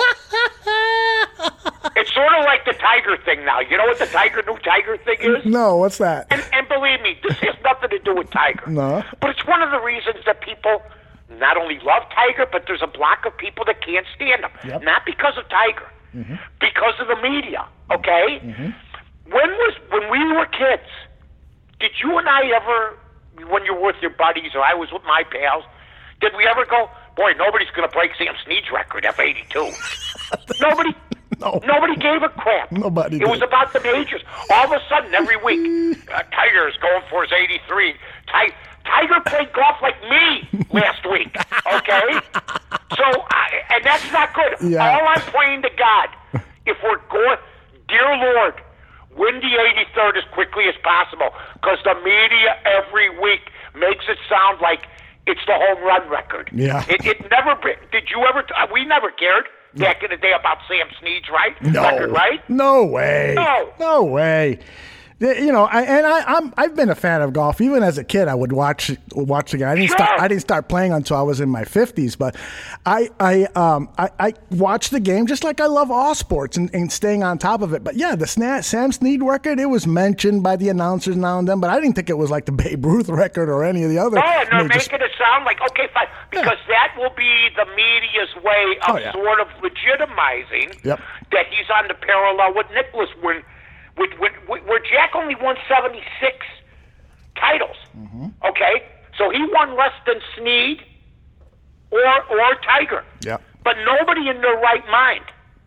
It's sort of like the Tiger thing now. You know what the Tiger, new Tiger thing is? No, what's that? And, and believe me, this has nothing to do with Tiger. No. But it's one of the reasons that people not only love Tiger, but there's a block of people that can't stand him. Yep. Not because of Tiger. Mm-hmm. because of the media, okay? Mm-hmm. When was when we were kids, did you and I ever, when you were with your buddies or I was with my pals, did we ever go, boy, nobody's going to break Sam Snead's record, F eighty-two? Nobody. No. Nobody gave a crap. Nobody It did. was about the majors. All of a sudden, every week, uh, Tiger is going for his eighty-tee. Ti- Tiger played golf like me last week, okay? So, I, and that's not good. Yeah. All I'm praying to God, if we're going, dear Lord, win the eighty-third as quickly as possible, because the media every week makes it sound like it's the home run record. Yeah. It, it never, did you ever, uh, we never cared back in the day about Sam Snead's right? No. record, right? No way. No. No way. You know, I, and I, I'm I've been a fan of golf. Even as a kid, I would watch watch the game. I didn't Sure. start I didn't start playing until I was in my fifties. But I I um I, I watched the game just like I love all sports and, and staying on top of it. But yeah, the Sna- Sam Snead record, it was mentioned by the announcers now and then, but I didn't think it was like the Babe Ruth record or any of the other. Oh, and they're major making it sound like, okay, fine, because that will be the media's way of Oh, yeah. sort of legitimizing Yep. that he's on the parallel with Nicklaus when, with, with, with, where Jack only won seventy-six titles. Mm-hmm. Okay? So he won less than Snead or, or Tiger. Yep. But nobody in their right mind,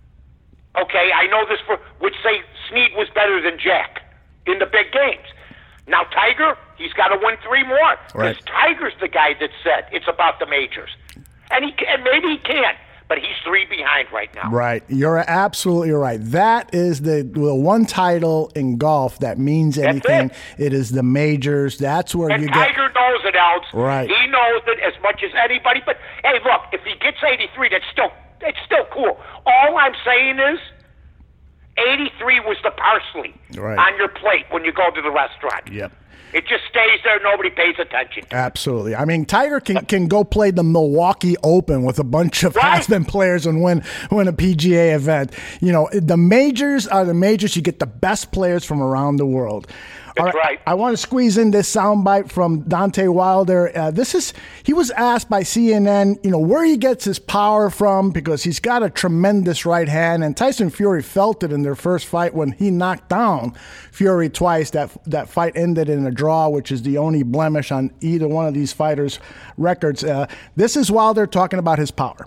okay, I know this for, would say Snead was better than Jack in the big games. Now, Tiger, he's got to win three more. Because Right. Tiger's the guy that said it's about the majors. And he can, and maybe he can, but he's three behind right now. Right. You're absolutely right. That is the, the one title in golf that means anything. it. It is the majors. That's where And you Tiger get. knows it, Alex. Right. He knows it as much as anybody. But, hey, look, if he gets eighty-three, that's still, it's still cool. All I'm saying is eighty-three was the parsley Right. on your plate when you go to the restaurant. Yep. It just stays there. Nobody pays attention. Absolutely. I mean, Tiger can, can go play the Milwaukee Open with a bunch of Right. has-been players and win win a P G A event. You know, the majors are the majors. You get the best players from around the world. That's right. I want to squeeze in this soundbite from Deontay Wilder. Uh, this is he was asked by C N N, you know, where he gets his power from because he's got a tremendous right hand, and Tyson Fury felt it in their first fight when he knocked down Fury twice. That that fight ended in a draw, which is the only blemish on either one of these fighters' records. Uh, this is Wilder talking about his power.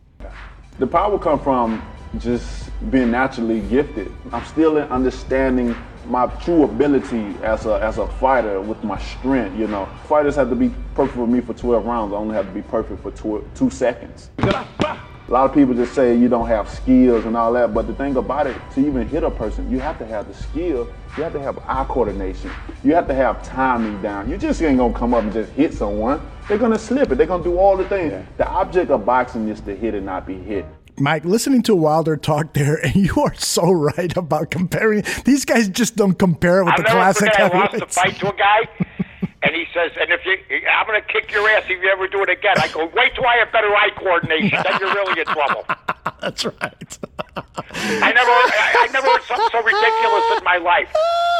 The power come from just being naturally gifted. I'm still in understanding my true ability as a as a fighter with my strength. You know, fighters have to be perfect for me for twelve rounds. I only have to be perfect for tw- two seconds. A lot of people just say you don't have skills and all that, but the thing about it, to even hit a person, you have to have the skill. You have to have eye coordination. You have to have timing down. You just ain't gonna come up and just hit someone. They're gonna slip it. They're gonna do all the things. Yeah. The object of boxing is to hit and not be hit. Mike, listening to Wilder talk there, and you are so right about comparing. These guys just don't compare it with I'll the classic never forget I lost a heavyweights. fight to a guy, and he says, and if you, I'm going to kick your ass if you ever do it again. I go, wait till I have better eye coordination, then you're really in trouble. That's right. I never, I, I never heard something so ridiculous in my life.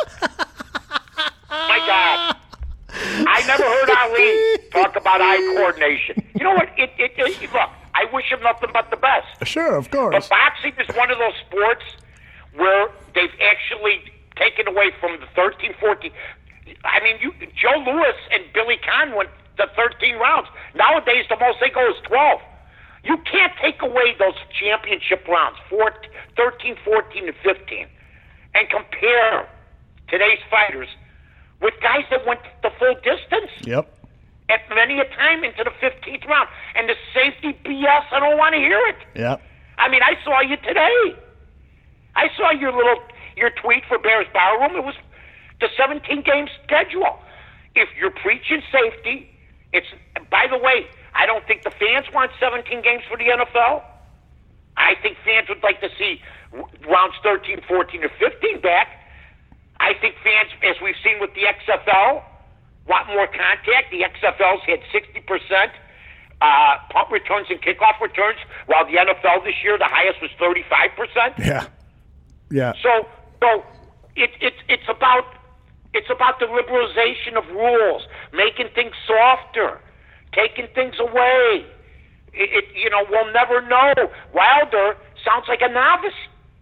My God. I never heard Ali talk about eye coordination. You know what? It, it, it, look, I wish him nothing but the best. Sure, of course. But boxing is one of those sports where they've actually taken away from the thirteen, fourteen. I mean, you, Joe Louis and Billy Conn went the thirteen rounds. Nowadays, the most they go is twelve. You can't take away those championship rounds, fourteen, thirteen, fourteen, and fifteen, and compare today's fighters with guys that went the full distance. Yep. At many a time into the fifteenth round. And the safety B S, I don't want to hear it. Yep. I mean, I saw you today. I saw your little, your tweet for Bears Barroom. It was the seventeen-game schedule. If you're preaching safety, it's, by the way, I don't think the fans want seventeen games for the N F L. I think fans would like to see rounds thirteen, fourteen, or fifteen back. I think fans, as we've seen with the X F L, want more contact. The X F L's had sixty percent uh, punt returns and kickoff returns, while the N F L this year, the highest was thirty-five percent. Yeah. Yeah. So, so it, it, it's about it's about the liberalization of rules, making things softer, taking things away. It, it, you know, we'll never know. Wilder sounds like a novice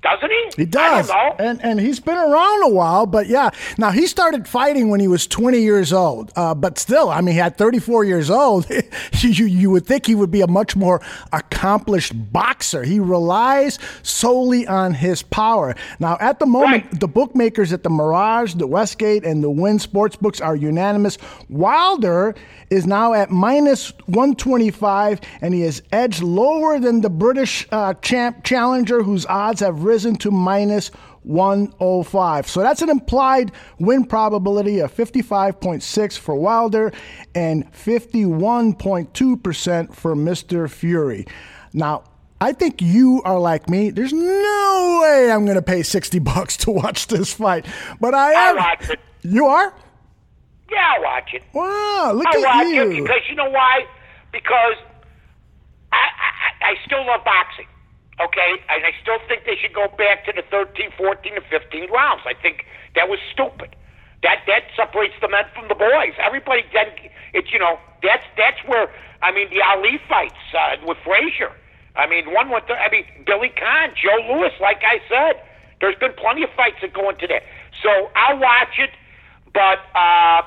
Doesn't he? He does. I don't know. And and he's been around a while, but yeah. Now, he started fighting when he was twenty years old. Uh, but still, I mean, he had thirty-four years old. you, you would think he would be a much more accomplished boxer. He relies solely on his power. Now, at the moment, right. the bookmakers at the Mirage, the Westgate, and the Wynn Sportsbooks are unanimous. Wilder is now at minus one twenty-five, and he is edged lower than the British uh, champ challenger, whose odds have risen to minus one oh five. So that's an implied win probability of fifty-five point six for Wilder and fifty-one point two percent for Mister Fury. Now, I think you are like me. There's no way I'm going to pay sixty bucks to watch this fight. But I am. I'll watch it. You are? Yeah, I'll watch it. Wow, look I'll at watch you. it because you know why? Because I, I, I still love boxing. Okay, and I still think they should go back to the thirteen, fourteen, and fifteen rounds. I think that was stupid. That that separates the men from the boys. Everybody then it's you know that's that's where I mean the Ali fights uh, with Frazier. I mean one went to, I mean Billy Conn, Joe Louis. Like I said, there's been plenty of fights that go into that. So I'll watch it, but uh,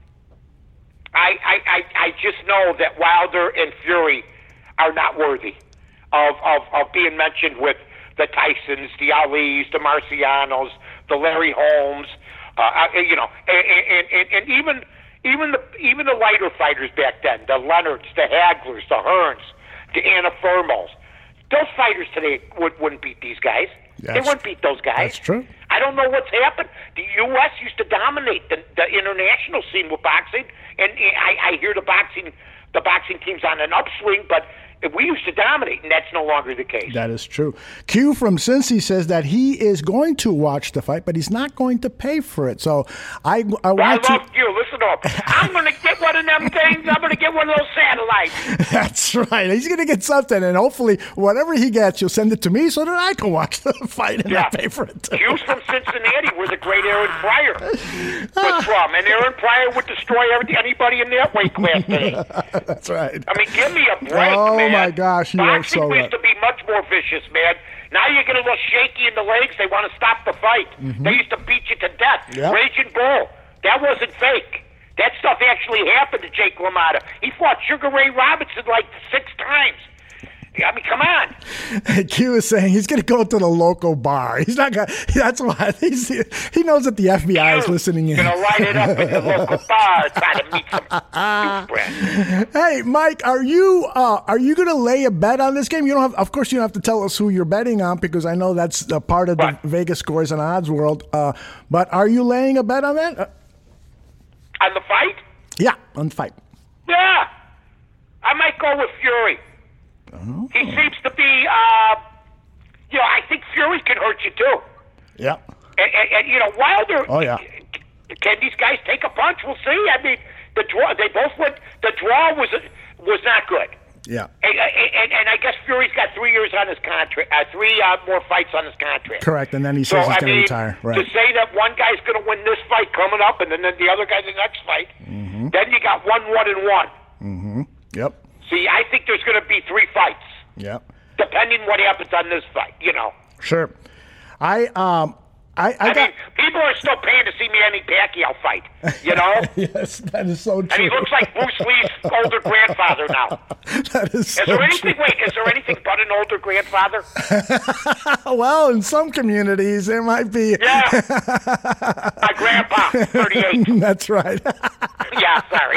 I, I I I just know that Wilder and Fury are not worthy Of, of, of being mentioned with the Tysons, the Alis, the Marcianos, the Larry Holmes, uh, you know, and, and, and, and even even the even the lighter fighters back then, the Leonards, the Haglers, the Hearns, the Anna Fermos. Those fighters today would, wouldn't beat these guys. That's, they wouldn't beat those guys. That's true. I don't know what's happened. The U S used to dominate the, the international scene with boxing, and I, I hear the boxing the boxing team's on an upswing, but we used to dominate, and that's no longer the case. That is true. Q from Cincy says that he is going to watch the fight, but he's not going to pay for it. So I, I want I to. love you. Listen to him. I'm going to get one of them things. I'm going to get one of those satellites. That's right. He's going to get something, and hopefully, whatever he gets, you'll send it to me so that I can watch the fight and yeah. not pay for it. Too. Q's from Cincinnati, where the great Aaron Pryor was from, and Aaron Pryor would destroy every, anybody in that weight class today. That's right. I mean, give me a break, oh, man. Oh my gosh, you are Boxing so right. used to be much more vicious, man. Now you get a little shaky in the legs. They want to stop the fight. Mm-hmm. They used to beat you to death. Yep. Raging Bull. That wasn't fake. That stuff actually happened to Jake LaMotta. He fought Sugar Ray Robinson like six times. I mean, come on. Q is saying he's going to go to the local bar. He's not going. That's why he's, he knows that the F B I is listening in. Going to light it up at the local bar, try to meet some friends. Hey, Mike, are you uh, are you going to lay a bet on this game? You don't have, of course, you don't have to tell us who you're betting on because I know that's a part of what? the Vegas Scores and Odds world. Uh, but are you laying a bet on that? Uh, on the fight? Yeah, on the fight. Yeah, I might go with Fury. Oh. He seems to be, uh, you know, I think Fury can hurt you too. Yeah. And, and, and you know, Wilder. Oh yeah. Can these guys take a punch? We'll see. I mean, the draw. They both went. The draw was was not good. Yeah. And, and, and I guess Fury's got three years on his contract. Uh, three uh, more fights on his contract. Correct. And then he says so, he's I going to mean, retire. Right. To say that one guy's going to win this fight coming up, and then the other guy the next fight, mm-hmm. then you got one, one, and one. Mm-hmm. Yep. See, I think there's going to be three fights. Yep. Depending what happens on this fight, you know. Sure. I um I I, I got, mean, people are still paying to see Manny Pacquiao fight. You know. Yes, that is so true. And he looks like Bruce Lee's older grandfather now. That is. Is so there anything? True. Wait, is there anything but an older grandfather? Well, in some communities, there might be. Yeah. My grandpa, thirty-eight. That's right. Yeah, sorry.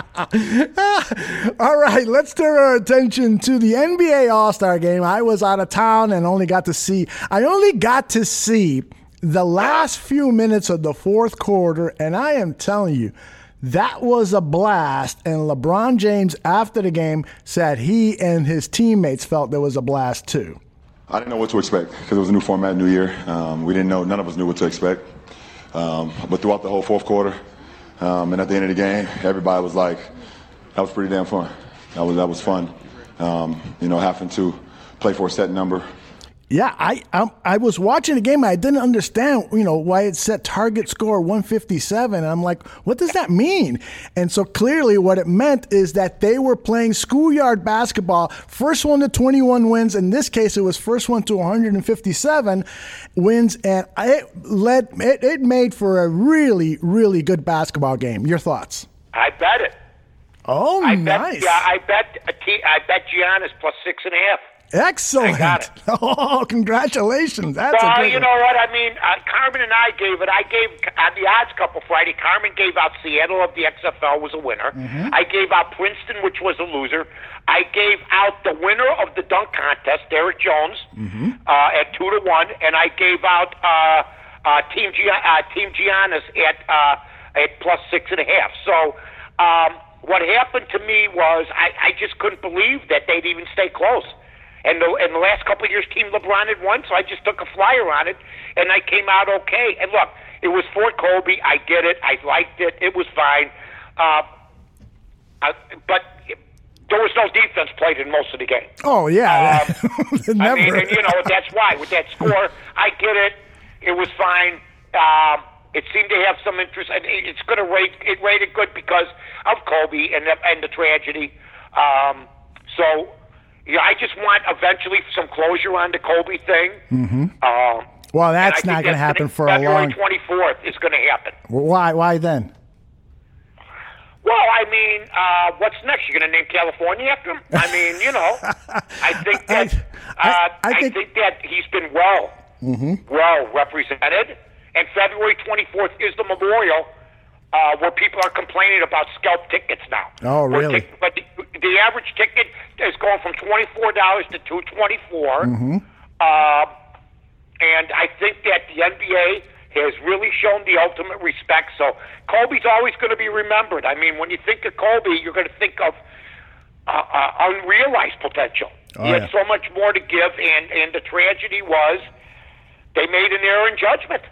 All right, let's turn our attention to the N B A All-Star Game. I was out of town and only got to see. I only got to see the last few minutes of the fourth quarter, and I am telling you, that was a blast. And LeBron James, after the game, said he and his teammates felt there was a blast too. I didn't know what to expect because it was a new format, new year. Um, we didn't know, none of us knew what to expect. Um, but throughout the whole fourth quarter, um, and at the end of the game, everybody was like, that was pretty damn fun. That was, that was fun. Um, you know, having to play for a set number. Yeah, I um, I was watching the game. I didn't understand, you know, why it set target score one fifty-seven. I'm like, what does that mean? And so clearly what it meant is that they were playing schoolyard basketball. First one to twenty-one wins. In this case, it was first one to one fifty-seven wins. And it led, it, it made for a really, really good basketball game. Your thoughts? I bet it. Oh, I nice. Bet, yeah, I bet, a t- I bet Giannis plus six and a half. Excellent. I got it. Oh, congratulations. That's well, a great you know what? I mean, uh, Carmen and I gave it. I gave on the odds couple Friday. Carmen gave out Seattle of the X F L was a winner. Mm-hmm. I gave out Princeton, which was a loser. I gave out the winner of the dunk contest, Derek Jones, mm-hmm. uh, at two to one, and I gave out uh, uh, Team G- uh, Team Giannis at uh, at plus six and a half. So um, what happened to me was I, I just couldn't believe that they'd even stay close. And the, in the last couple of years, Team LeBron had won, so I just took a flyer on it, and I came out okay. And look, it was for Kobe. I get it. I liked it. It was fine. Uh, uh, but it, there was no defense played in most of the game. Oh, yeah. Um, Never. I mean, and, you know, that's why. With that score, I get it. It was fine. Um, it seemed to have some interest. And it's going to rate, it rated good because of Kobe and the, and the tragedy. Um, so... Yeah, I just want eventually some closure on the Kobe thing. Mm-hmm. Uh, well, that's not going to happen for a long. February twenty-fourth is going to happen. Why? Why then? Well, I mean, uh, what's next? You're going to name California after him? I mean, you know, I think that I, I, uh, I, think, I think that he's been well, mm-hmm. well represented. And February twenty-fourth is the memorial. Uh, where people are complaining about scalp tickets now. Oh, really? T- but the, the average ticket is going from twenty-four dollars to two hundred twenty-four dollars. Mm-hmm. Uh, and I think that the N B A has really shown the ultimate respect. So Kobe's always going to be remembered. I mean, when you think of Kobe, you're going to think of uh, uh, unrealized potential. Oh, he had yeah. so much more to give, and, and the tragedy was they made an error in judgment.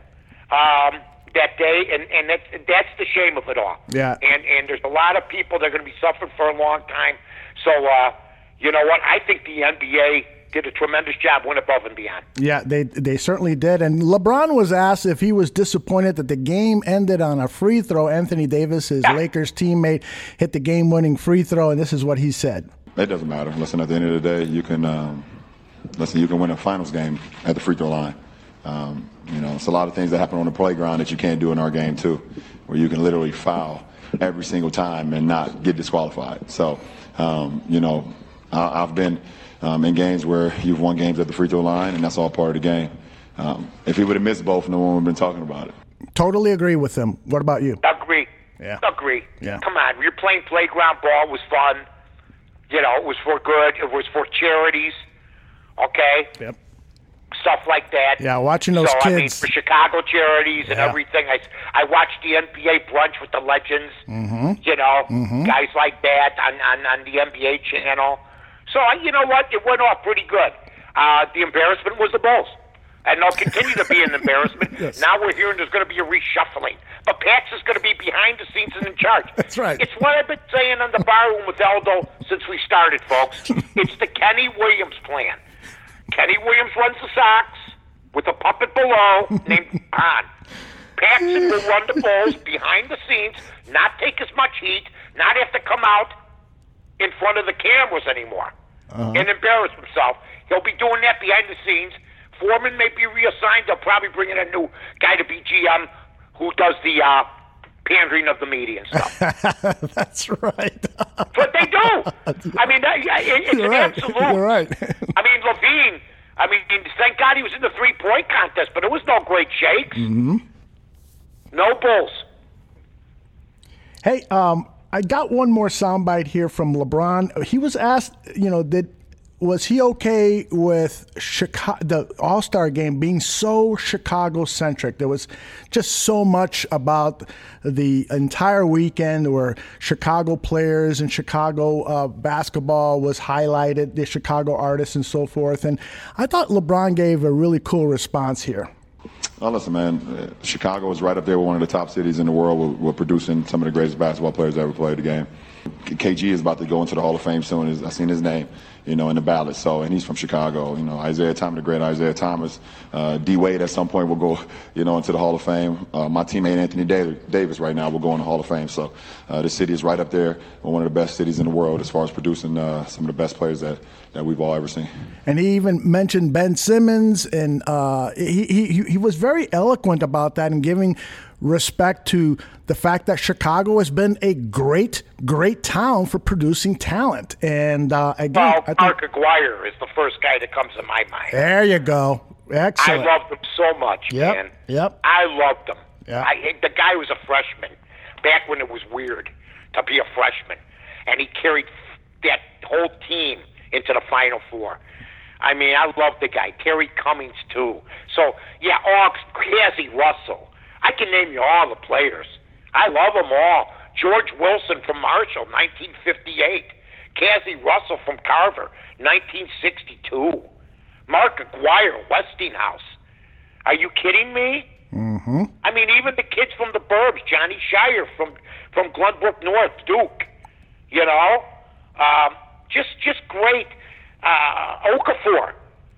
Um, that day, and, and that's, that's the shame of it all. Yeah. And and there's a lot of people that are going to be suffering for a long time. So, uh, you know what? I think the N B A did a tremendous job, went above and beyond. Yeah, they they certainly did. And LeBron was asked if he was disappointed that the game ended on a free throw. Anthony Davis, his yeah. Lakers teammate, hit the game-winning free throw, and this is what he said. It doesn't matter. Listen, at the end of the day, you can um, listen. You can win a finals game at the free throw line. Um, you know, it's a lot of things that happen on the playground that you can't do in our game too, where you can literally foul every single time and not get disqualified. So, um, you know, I, I've been um, in games where you've won games at the free throw line, and that's all part of the game. Um, if he would have missed both, no one would have been talking about it. Totally agree with him. What about you? Agree. Yeah. Agree. Yeah. Come on, you're playing playground ball. It was fun. You know, it was for good. It was for charities. Okay. Yep. Stuff like that. Yeah, watching those so, kids. I mean, for Chicago charities and Yeah. everything. I, I watched the N B A brunch with the legends, Mm-hmm. you know, Mhm. guys like that on, on, on the N B A channel. So, I- you know what? It went off pretty good. Uh, the embarrassment was the Bulls. And they'll continue to be an embarrassment. Yes. Now we're hearing there's going to be a reshuffling. But Pax is going to be behind the scenes and in charge. That's right. It's what I've been saying on the bar room with Aldo since we started, folks. It's the Kenny Williams plan. Kenny Williams runs the Sox with a puppet below named Pon. Paxson will run the Bulls behind the scenes, not take as much heat, not have to come out in front of the cameras anymore Uh-huh. and embarrass himself. He'll be doing that behind the scenes. Foreman may be reassigned. They'll probably bring in a new guy to be G M who does the uh, pandering of the media and stuff. That's right. That's what they do. I mean, that, it, it's You're an right. absolute. You're right. I mean, Levine, I mean, thank God he was in the three-point contest, but it was no great shakes. Mm-hmm. No Bulls. Hey, um, I got one more soundbite here from LeBron. He was asked, you know, did was he okay with Chicago, the All-Star game being so Chicago-centric? There was just so much about the entire weekend where Chicago players and Chicago uh, basketball was highlighted, the Chicago artists and so forth. And I thought LeBron gave a really cool response here. Oh, listen, man, uh, Chicago is right up there with one of the top cities in the world with, with producing some of the greatest basketball players that ever played the game. K G is about to go into the Hall of Fame soon. I seen his name, you know, in the ballot. So, and he's from Chicago. You know, Isaiah Thomas, the great Isaiah Thomas. Uh, D. Wade at some point will go, you know, into the Hall of Fame. Uh, my teammate Anthony Davis right now will go in the Hall of Fame. So, uh, the city is right up there, one of the best cities in the world as far as producing uh, some of the best players that, that we've all ever seen. And he even mentioned Ben Simmons, and uh, he, he he was very eloquent about that and giving respect to the fact that Chicago has been a great, great town for producing talent. And uh, again, well, I think, Mark Aguirre is the first guy that comes to my mind. There you go. Excellent. I loved him so much, yep, man. Yep. I loved him. Yep. I, the guy was a freshman back when it was weird to be a freshman, and he carried that whole team into the Final Four. I mean, I love the guy. Terry Cummings, too. So, yeah, Augs, Cassie Russell. I can name you all the players. I love them all. George Wilson from Marshall, nineteen fifty-eight. Cassie Russell from Carver, nineteen sixty-two. Mark Aguirre, Westinghouse. Are you kidding me? Mm-hmm. I mean, even the kids from the Burbs, Johnny Shire from, from Glenbrook North, Duke. You know? Um, just just great. Uh, Okafor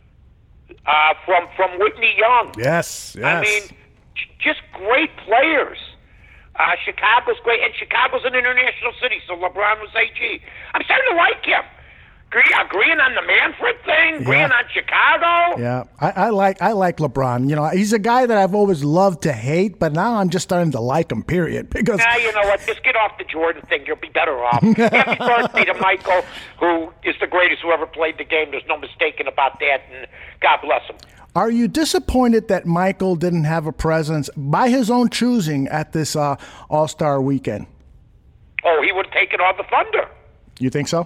uh, from, from Whitney Young. Yes, yes. I mean, just great players. Uh, Chicago's great, and Chicago's an international city, so LeBron was A G. I'm starting to like him. Agree, agreeing on the Manfred thing, agreeing Yeah. on Chicago. Yeah, I, I like I like LeBron. You know, he's a guy that I've always loved to hate, but now I'm just starting to like him. Period. Because Now, you know what? Just get off the Jordan thing. You'll be better off. Happy birthday to Michael, who is the greatest who ever played the game. There's no mistaking about that, and God bless him. Are you disappointed that Michael didn't have a presence by his own choosing at this uh, All-Star weekend? Oh, he would have taken on the Thunder. You think so?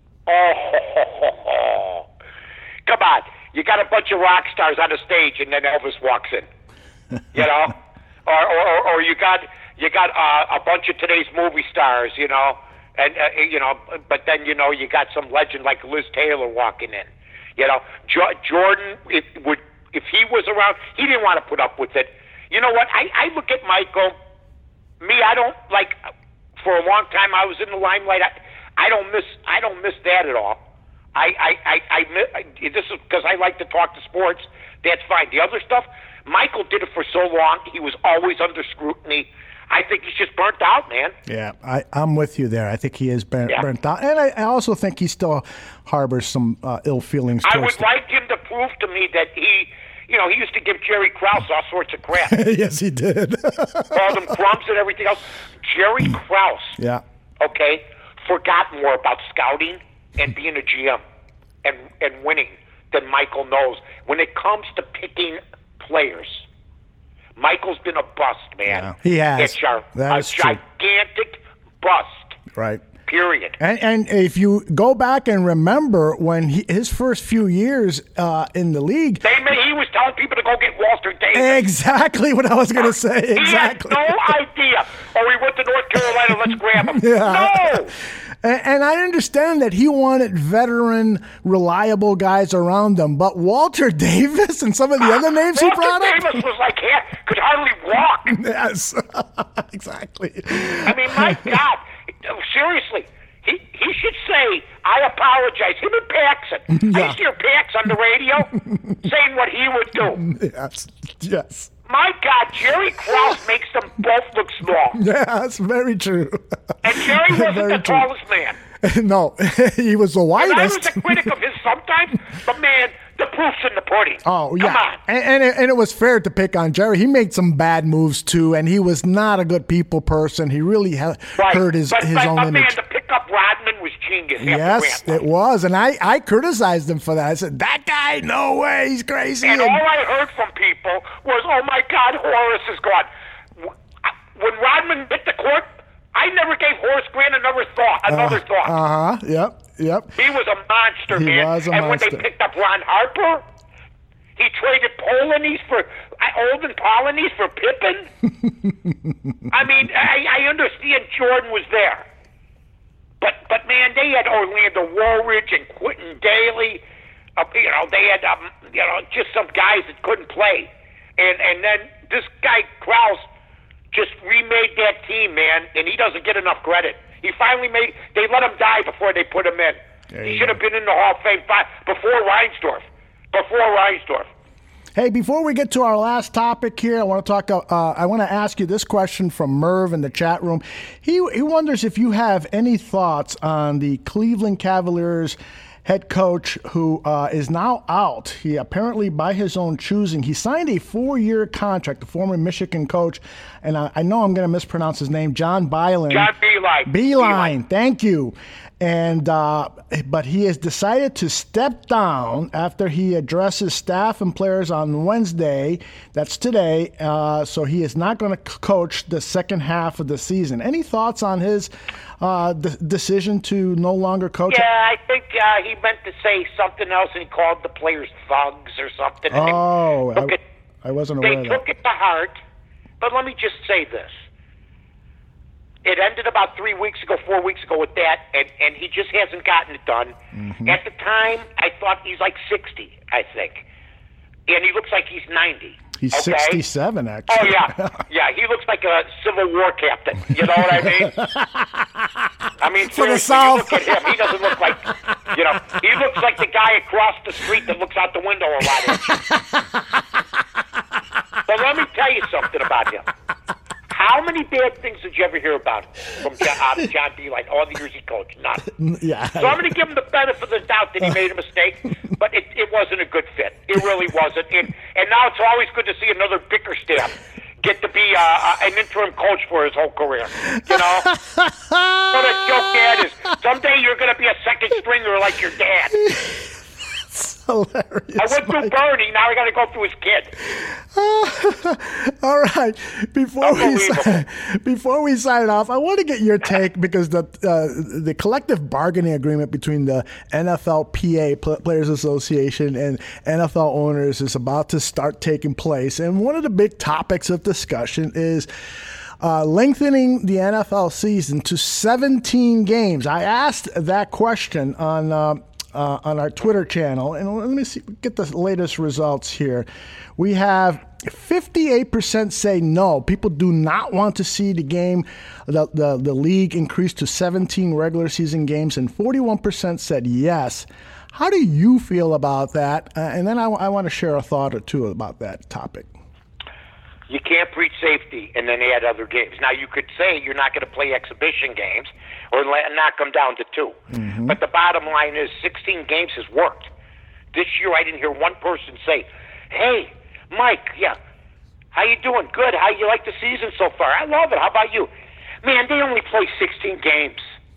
Oh, come on. You got a bunch of rock stars on the stage, and then Elvis walks in. You know? or, or or you got you got uh, a bunch of today's movie stars, you know, and uh, you know, but then you know you got some legend like Liz Taylor walking in. You know, jo- Jordan, if would if he was around, he didn't want to put up with it. You know what? I, I look at Michael. Me, I don't like. For a long time, I was in the limelight. I, I don't miss. I don't miss that at all. I I I, I, I this is because I like to talk to sports. That's fine. The other stuff, Michael did it for so long. He was always under scrutiny. I think he's just burnt out, man. Yeah, I, I'm with you there. I think he is burnt, Yeah. burnt out. And I, I also think he still harbors some uh, ill feelings I towards would like him to prove to me that he, you know, he used to give Jerry Krause all sorts of crap. Yes, he did. Called him crumbs and everything else. Jerry Krause, Yeah. okay, forgot more about scouting and being a G M and, and winning than Michael knows. When it comes to picking players, Michael's been a bust, man. Yeah, he has. It's a, That a is true. gigantic bust, Right. period. And, and if you go back and remember when he, his first few years uh, in the league, They may, he was telling people to go get Walter Davis. exactly what I was going to say. Exactly. He had no idea. Oh, we went to North Carolina, let's grab him. Yeah. No! And, and I understand that he wanted veteran, reliable guys around him, but Walter Davis and some of the other names he Walter brought up. Davis was like, yeah, could hardly walk. Yes, exactly. I mean, my God, seriously, he he should say, I apologize. Him and Paxson. I Yeah. used to hear Pax on the radio saying what he would do. Yes, yes. My God, Jerry Krause makes them both look small. Yeah, that's very true. And Jerry wasn't Very the true. tallest man. No, he was the And I was widest. a critic of his sometimes, but man, the proof's in the pudding. Oh, yeah. Come on. And, and, it, and it was fair to pick on Jerry. He made some bad moves, too, and he was not a good people person. He really ha- Right. hurt his, but, his but, own but image. man, to pick up Rodman was genius. Yes, it was. And I, I criticized him for that. I said, that guy, no way, he's crazy. And And- all I heard from people was, oh, my God, Horace is gone. When Rodman hit the court, I never gave Horace Grant another thought. Another thought. Uh-huh, yep, yep. He was a monster, He man. was a and monster. when they picked up Ron Harper, he traded Polonese for uh, Olden Polonese for Pippen. I mean, I, I understand Jordan was there, but but man, they had Orlando Woolridge and Quentin Daly. Uh, you know, they had um, you know just some guys that couldn't play, and and then this guy Krause just remade that team, man, and he doesn't get enough credit. He finally made. They let him die before they put him in. He should have been in the Hall of Fame five, before Reinsdorf. Before Reinsdorf. Hey, before we get to our last topic here, I want to talk. Uh, I want to ask you this question from Merv in the chat room. He he wonders if you have any thoughts on the Cleveland Cavaliers head coach who uh, is now out. He apparently, by his own choosing, he signed a four-year contract. The former Michigan coach, and I, I know I'm going to mispronounce his name, John Beilein. John Beilein. Beilein. Thank you. And uh, but he has decided to step down after he addresses staff and players on Wednesday. That's today. Uh, so he is not going to c- coach the second half of the season. Any thoughts on his uh, d- decision to no longer coach? Yeah, I think uh, he meant to say something else, and he called the players thugs or something. Oh, I, it, I wasn't aware They of that. took it to heart. But let me just say this. It ended about three weeks ago, four weeks ago with that, and, and he just hasn't gotten it done. Mm-hmm. At the time, I thought he's like sixty, I think. And he looks like he's ninety. He's okay? sixty-seven, actually. Oh, yeah. Yeah, he looks like a Civil War captain. You know what I mean? I mean, For the seriously, you South. look at him. He doesn't look like, you know, he looks like the guy across the street that looks out the window a lot. But let me tell you something about him. How many bad things did you ever hear about from John, out of John Beilein all the years he coached? None. Yeah. So I'm going to give him the benefit of the doubt that he made a mistake, but it, it wasn't a good fit. It really wasn't. And, and now it's always good to see another Bickerstaff get to be uh, uh, an interim coach for his whole career. You know? What a joke that is. Someday you're going to be a second stringer like your dad. Hilarious, I went through Mike. Bernie, now I got to go through his kid. All right. Before we sign, before we sign off, I want to get your take because the uh, the collective bargaining agreement between the N F L P A Players Association and N F L owners is about to start taking place, and one of the big topics of discussion is Uh, lengthening the N F L season to seventeen games. I asked that question on uh, uh, on our Twitter channel, and let me see, get the latest results here. We have fifty-eight percent say no. People do not want to see the game, the, the, the league increase to seventeen regular season games, and forty-one percent said yes. How do you feel about that? Uh, and then I, I want to share a thought or two about that topic. You can't preach safety and then add other games. Now, you could say you're not going to play exhibition games or knock them down to two. Mm-hmm. But the bottom line is sixteen games has worked. This year, I didn't hear one person say, hey, Mike, yeah, how you doing? Good. How you like the season so far? I love it. How about you? Man, they only play sixteen games.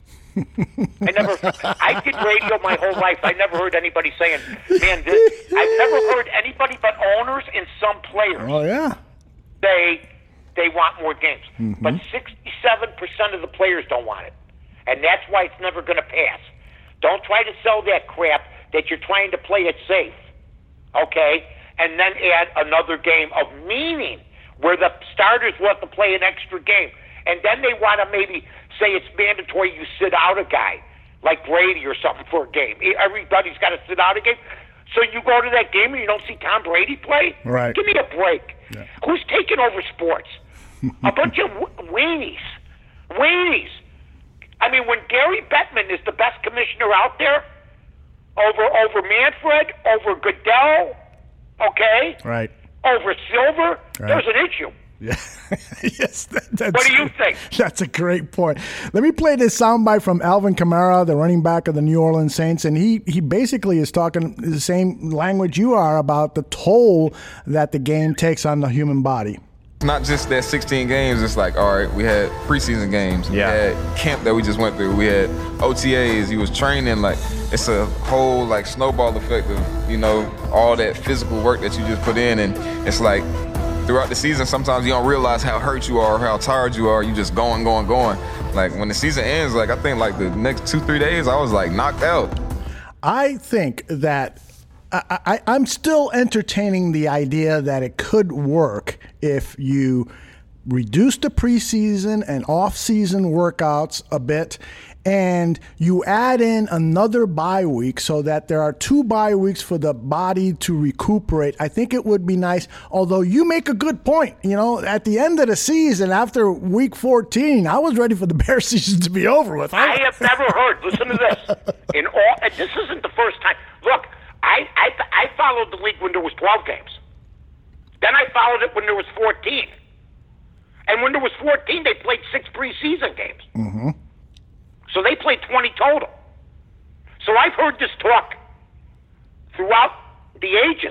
I never, I did radio my whole life. I never heard anybody saying, man, this, I've never heard anybody but owners and some players. Oh, yeah. Say they want more games. Mm-hmm. But sixty-seven percent of the players don't want it. And that's why it's never going to pass. Don't try to sell that crap that you're trying to play it safe, okay? And then add another game of meaning where the starters will have to play an extra game. And then they want to maybe say it's mandatory you sit out a guy, like Brady or something, for a game. Everybody's got to sit out a game. So you go to that game and you don't see Tom Brady play? Right. Give me a break. Yeah. Who's taking over sports? A bunch of weenies. Weenies. I mean, when Gary Bettman is the best commissioner out there, over over Manfred, over Goodell, okay? Right. Over Silver, Right. there's an issue. Yeah. Yes. That, that's, What do you think? That's a great point. Let me play this soundbite from Alvin Kamara, the running back of the New Orleans Saints, and he he basically is talking the same language you are about the toll that the game takes on the human body. Not just that sixteen games, it's like, all right, we had preseason games. We had camp that we just went through. We had O T As. He was training. Like, it's a whole, like, snowball effect of, you know, all that physical work that you just put in. And it's like, throughout the season, sometimes you don't realize how hurt you are or how tired you are. You just going, going, going. Like, when the season ends, like, I think, like, the next two, three days, I was, like, knocked out. I think that I, I, I'm still entertaining the idea that it could work if you reduce the preseason and off-season workouts a bit and you add in another bye week so that there are two bye weeks for the body to recuperate, I think it would be nice. Although you make a good point. You know, at the end of the season, after week fourteen, I was ready for the Bears season to be over with. I have never heard, listen to this, in all, and this isn't the first time. Look, I, I, I followed the league when there was twelve games. Then I followed it when there was fourteen. And when there was fourteen, they played six preseason games. Mm-hmm. So they played twenty total. So I've heard this talk throughout the ages.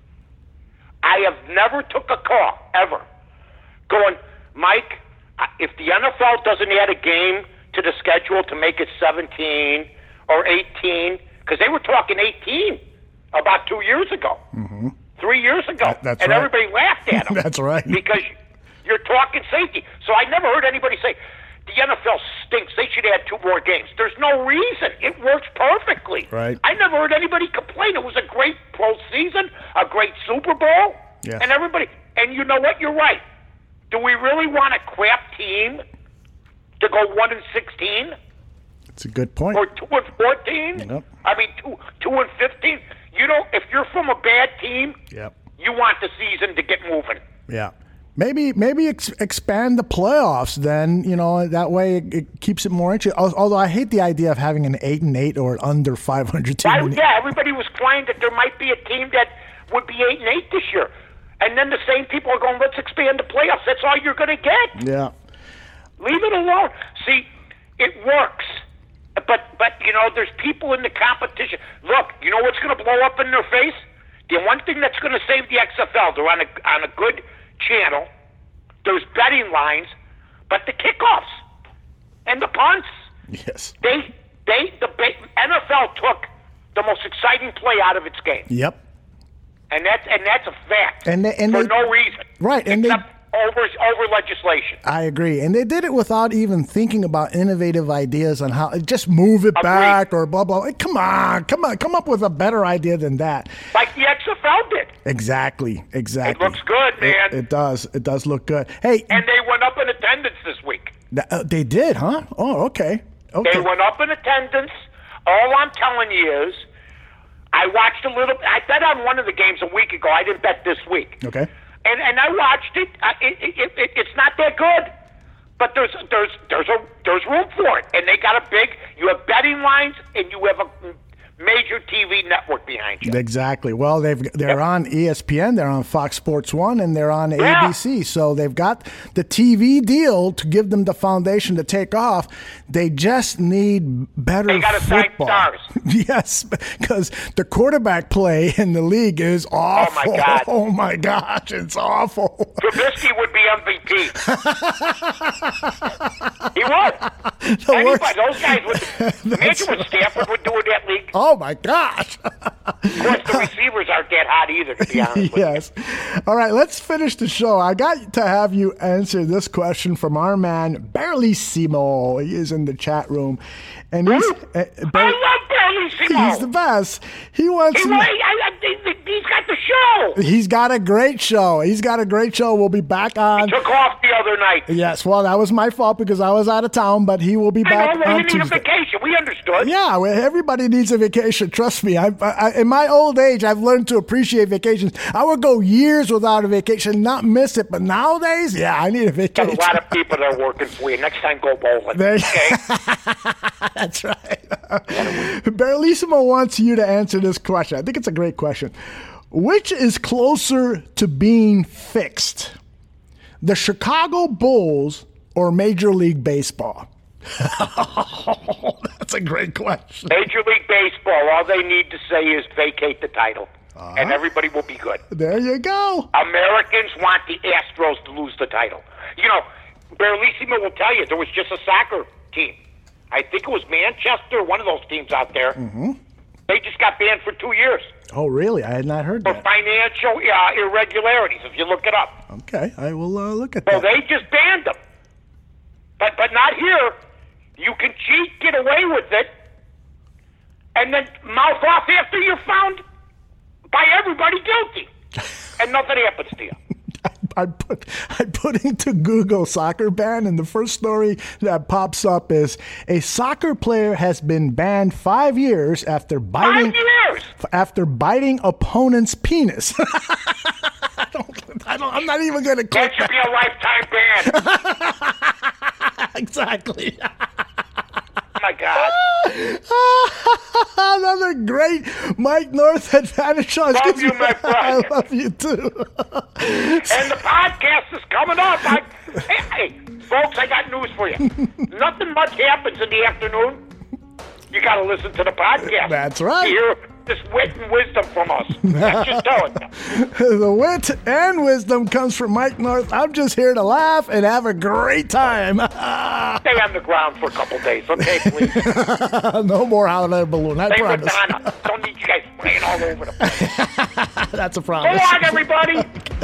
I have never took a call, ever, going, Mike, if the N F L doesn't add a game to the schedule to make it seventeen or eighteen, because they were talking eighteen about two years ago, mm-hmm. three years ago, that, that's and right. everybody laughed at them. That's right. Because you're talking safety. So I never heard anybody say, the N F L stinks, they should add two more games. There's no reason. It works perfectly. Right. I never heard anybody complain. It was a great postseason, a great Super Bowl, yes. and everybody. And you know what? You're right. Do we really want a crap team to go one and sixteen? That's a good point. Or two and fourteen? Yep. I mean, two two and fifteen. You know, if you're from a bad team, Yep. you want the season to get moving. Yeah. Maybe maybe ex- expand the playoffs then, you know, that way it, it keeps it more interesting. Although I hate the idea of having an eight and eight or under five hundred team. I, yeah, everybody was crying that there might be a team that would be eight and eight this year. And then the same people are going, let's expand the playoffs. That's all you're going to get. Yeah. Leave it alone. See, it works. But, but you know, there's people in the competition. Look, you know what's going to blow up in their face? The one thing that's going to save the X F L, they're on a, on a good channel. There's betting lines, but the kickoffs and the punts. Yes. They, they, the N F L took the most exciting play out of its game. Yep. And that's and that's a fact. And they, and for they, no reason. Right. And except they, over over legislation. I agree. And they did it without even thinking about innovative ideas on how just move it Agreed. back or blah blah. Come on, come on, come up with a better idea than that. Like the X F L did. Exactly. Exactly. It looks good, man. It, it does. It does look good. Hey. And they went up in attendance this week. Th- uh, they did, huh? Oh, okay. Okay. They went up in attendance. All I'm telling you is, I watched a little. I bet on one of the games a week ago. I didn't bet this week. Okay. And and I watched it. Uh, it, it, it. It's not that good, but there's there's there's a there's room for it. And they got a big. You have betting lines, and you have a major T V network behind you. Exactly. Well, they've they're Yep. on E S P N, they're on Fox Sports One, and they're on Yeah. A B C. So they've got the T V deal to give them the foundation to take off. They just need better They gotta sign football. stars. Yes, because the quarterback play in the league is awful. my God. Oh my gosh, it's awful. Trubisky would be M V P. He would. The Anybody, worst- those guys would. Imagine what Stafford would do in that league. Oh my gosh. Of course, the receivers aren't that hot either, to be honest with Yes. All right, let's finish the show. I got to have you answer this question from our man, Barlissimo. He is in the chat room. And he's, uh, you. Bar- I love Barlissimo. he's the best. He wants He, to I, I, I, he's got the show. He's got a great show. He's got a great show. We'll be back on. Took off the other night. Yes, well, that was my fault because I was out of town, but he will be I back know, well, on you need a Tuesday. vacation. We understood. Yeah, well, everybody needs a vacation. Trust me. I, I, in my old age, I've learned to appreciate vacations. I would go years without a vacation, not miss it. But nowadays, yeah, I need a Got vacation. a lot of people that are working for you. Next time, go bowling. There- Okay? That's right. Barlissimo wants you to answer this question. I think it's a great question. Which is closer to being fixed? The Chicago Bulls or Major League Baseball? That's a great question. Major League Baseball, all they need to say is vacate the title, and everybody will be good. There you go. Americans want the Astros to lose the title. You know, Barlissimo will tell you there was just a soccer team. I think it was Manchester, one of those teams out there. Mm-hmm. They just got banned for two years Oh, really? I had not heard for that. financial uh, irregularities, if you look it up. Okay, I will uh, look at So that. they just banned them. But but not here. You can cheat, get away with it, and then mouth off after you're found by everybody guilty. And nothing happens to you. I put I put into Google soccer ban, and the first story that pops up is a soccer player has been banned five years after biting Five years? after biting opponent's penis. I don't, I don't, I'm not even going to click That should be a lifetime ban. Exactly. Oh my God. Another great Mike North advantage. Love you, my friend. I love you too. And the podcast is coming up. I, hey, hey, folks, I got news for you. Nothing much happens in the afternoon. You got to listen to the podcast. That's right. To hear this wit and wisdom from us. That's just telling you. The wit and wisdom comes from Mike North. I'm just here to laugh and have a great time. Stay on the ground for a couple days, okay, please? No more holiday balloon, I Stay promise. Madonna. Don't need you guys spraying all over the place. That's a Go promise. on, everybody.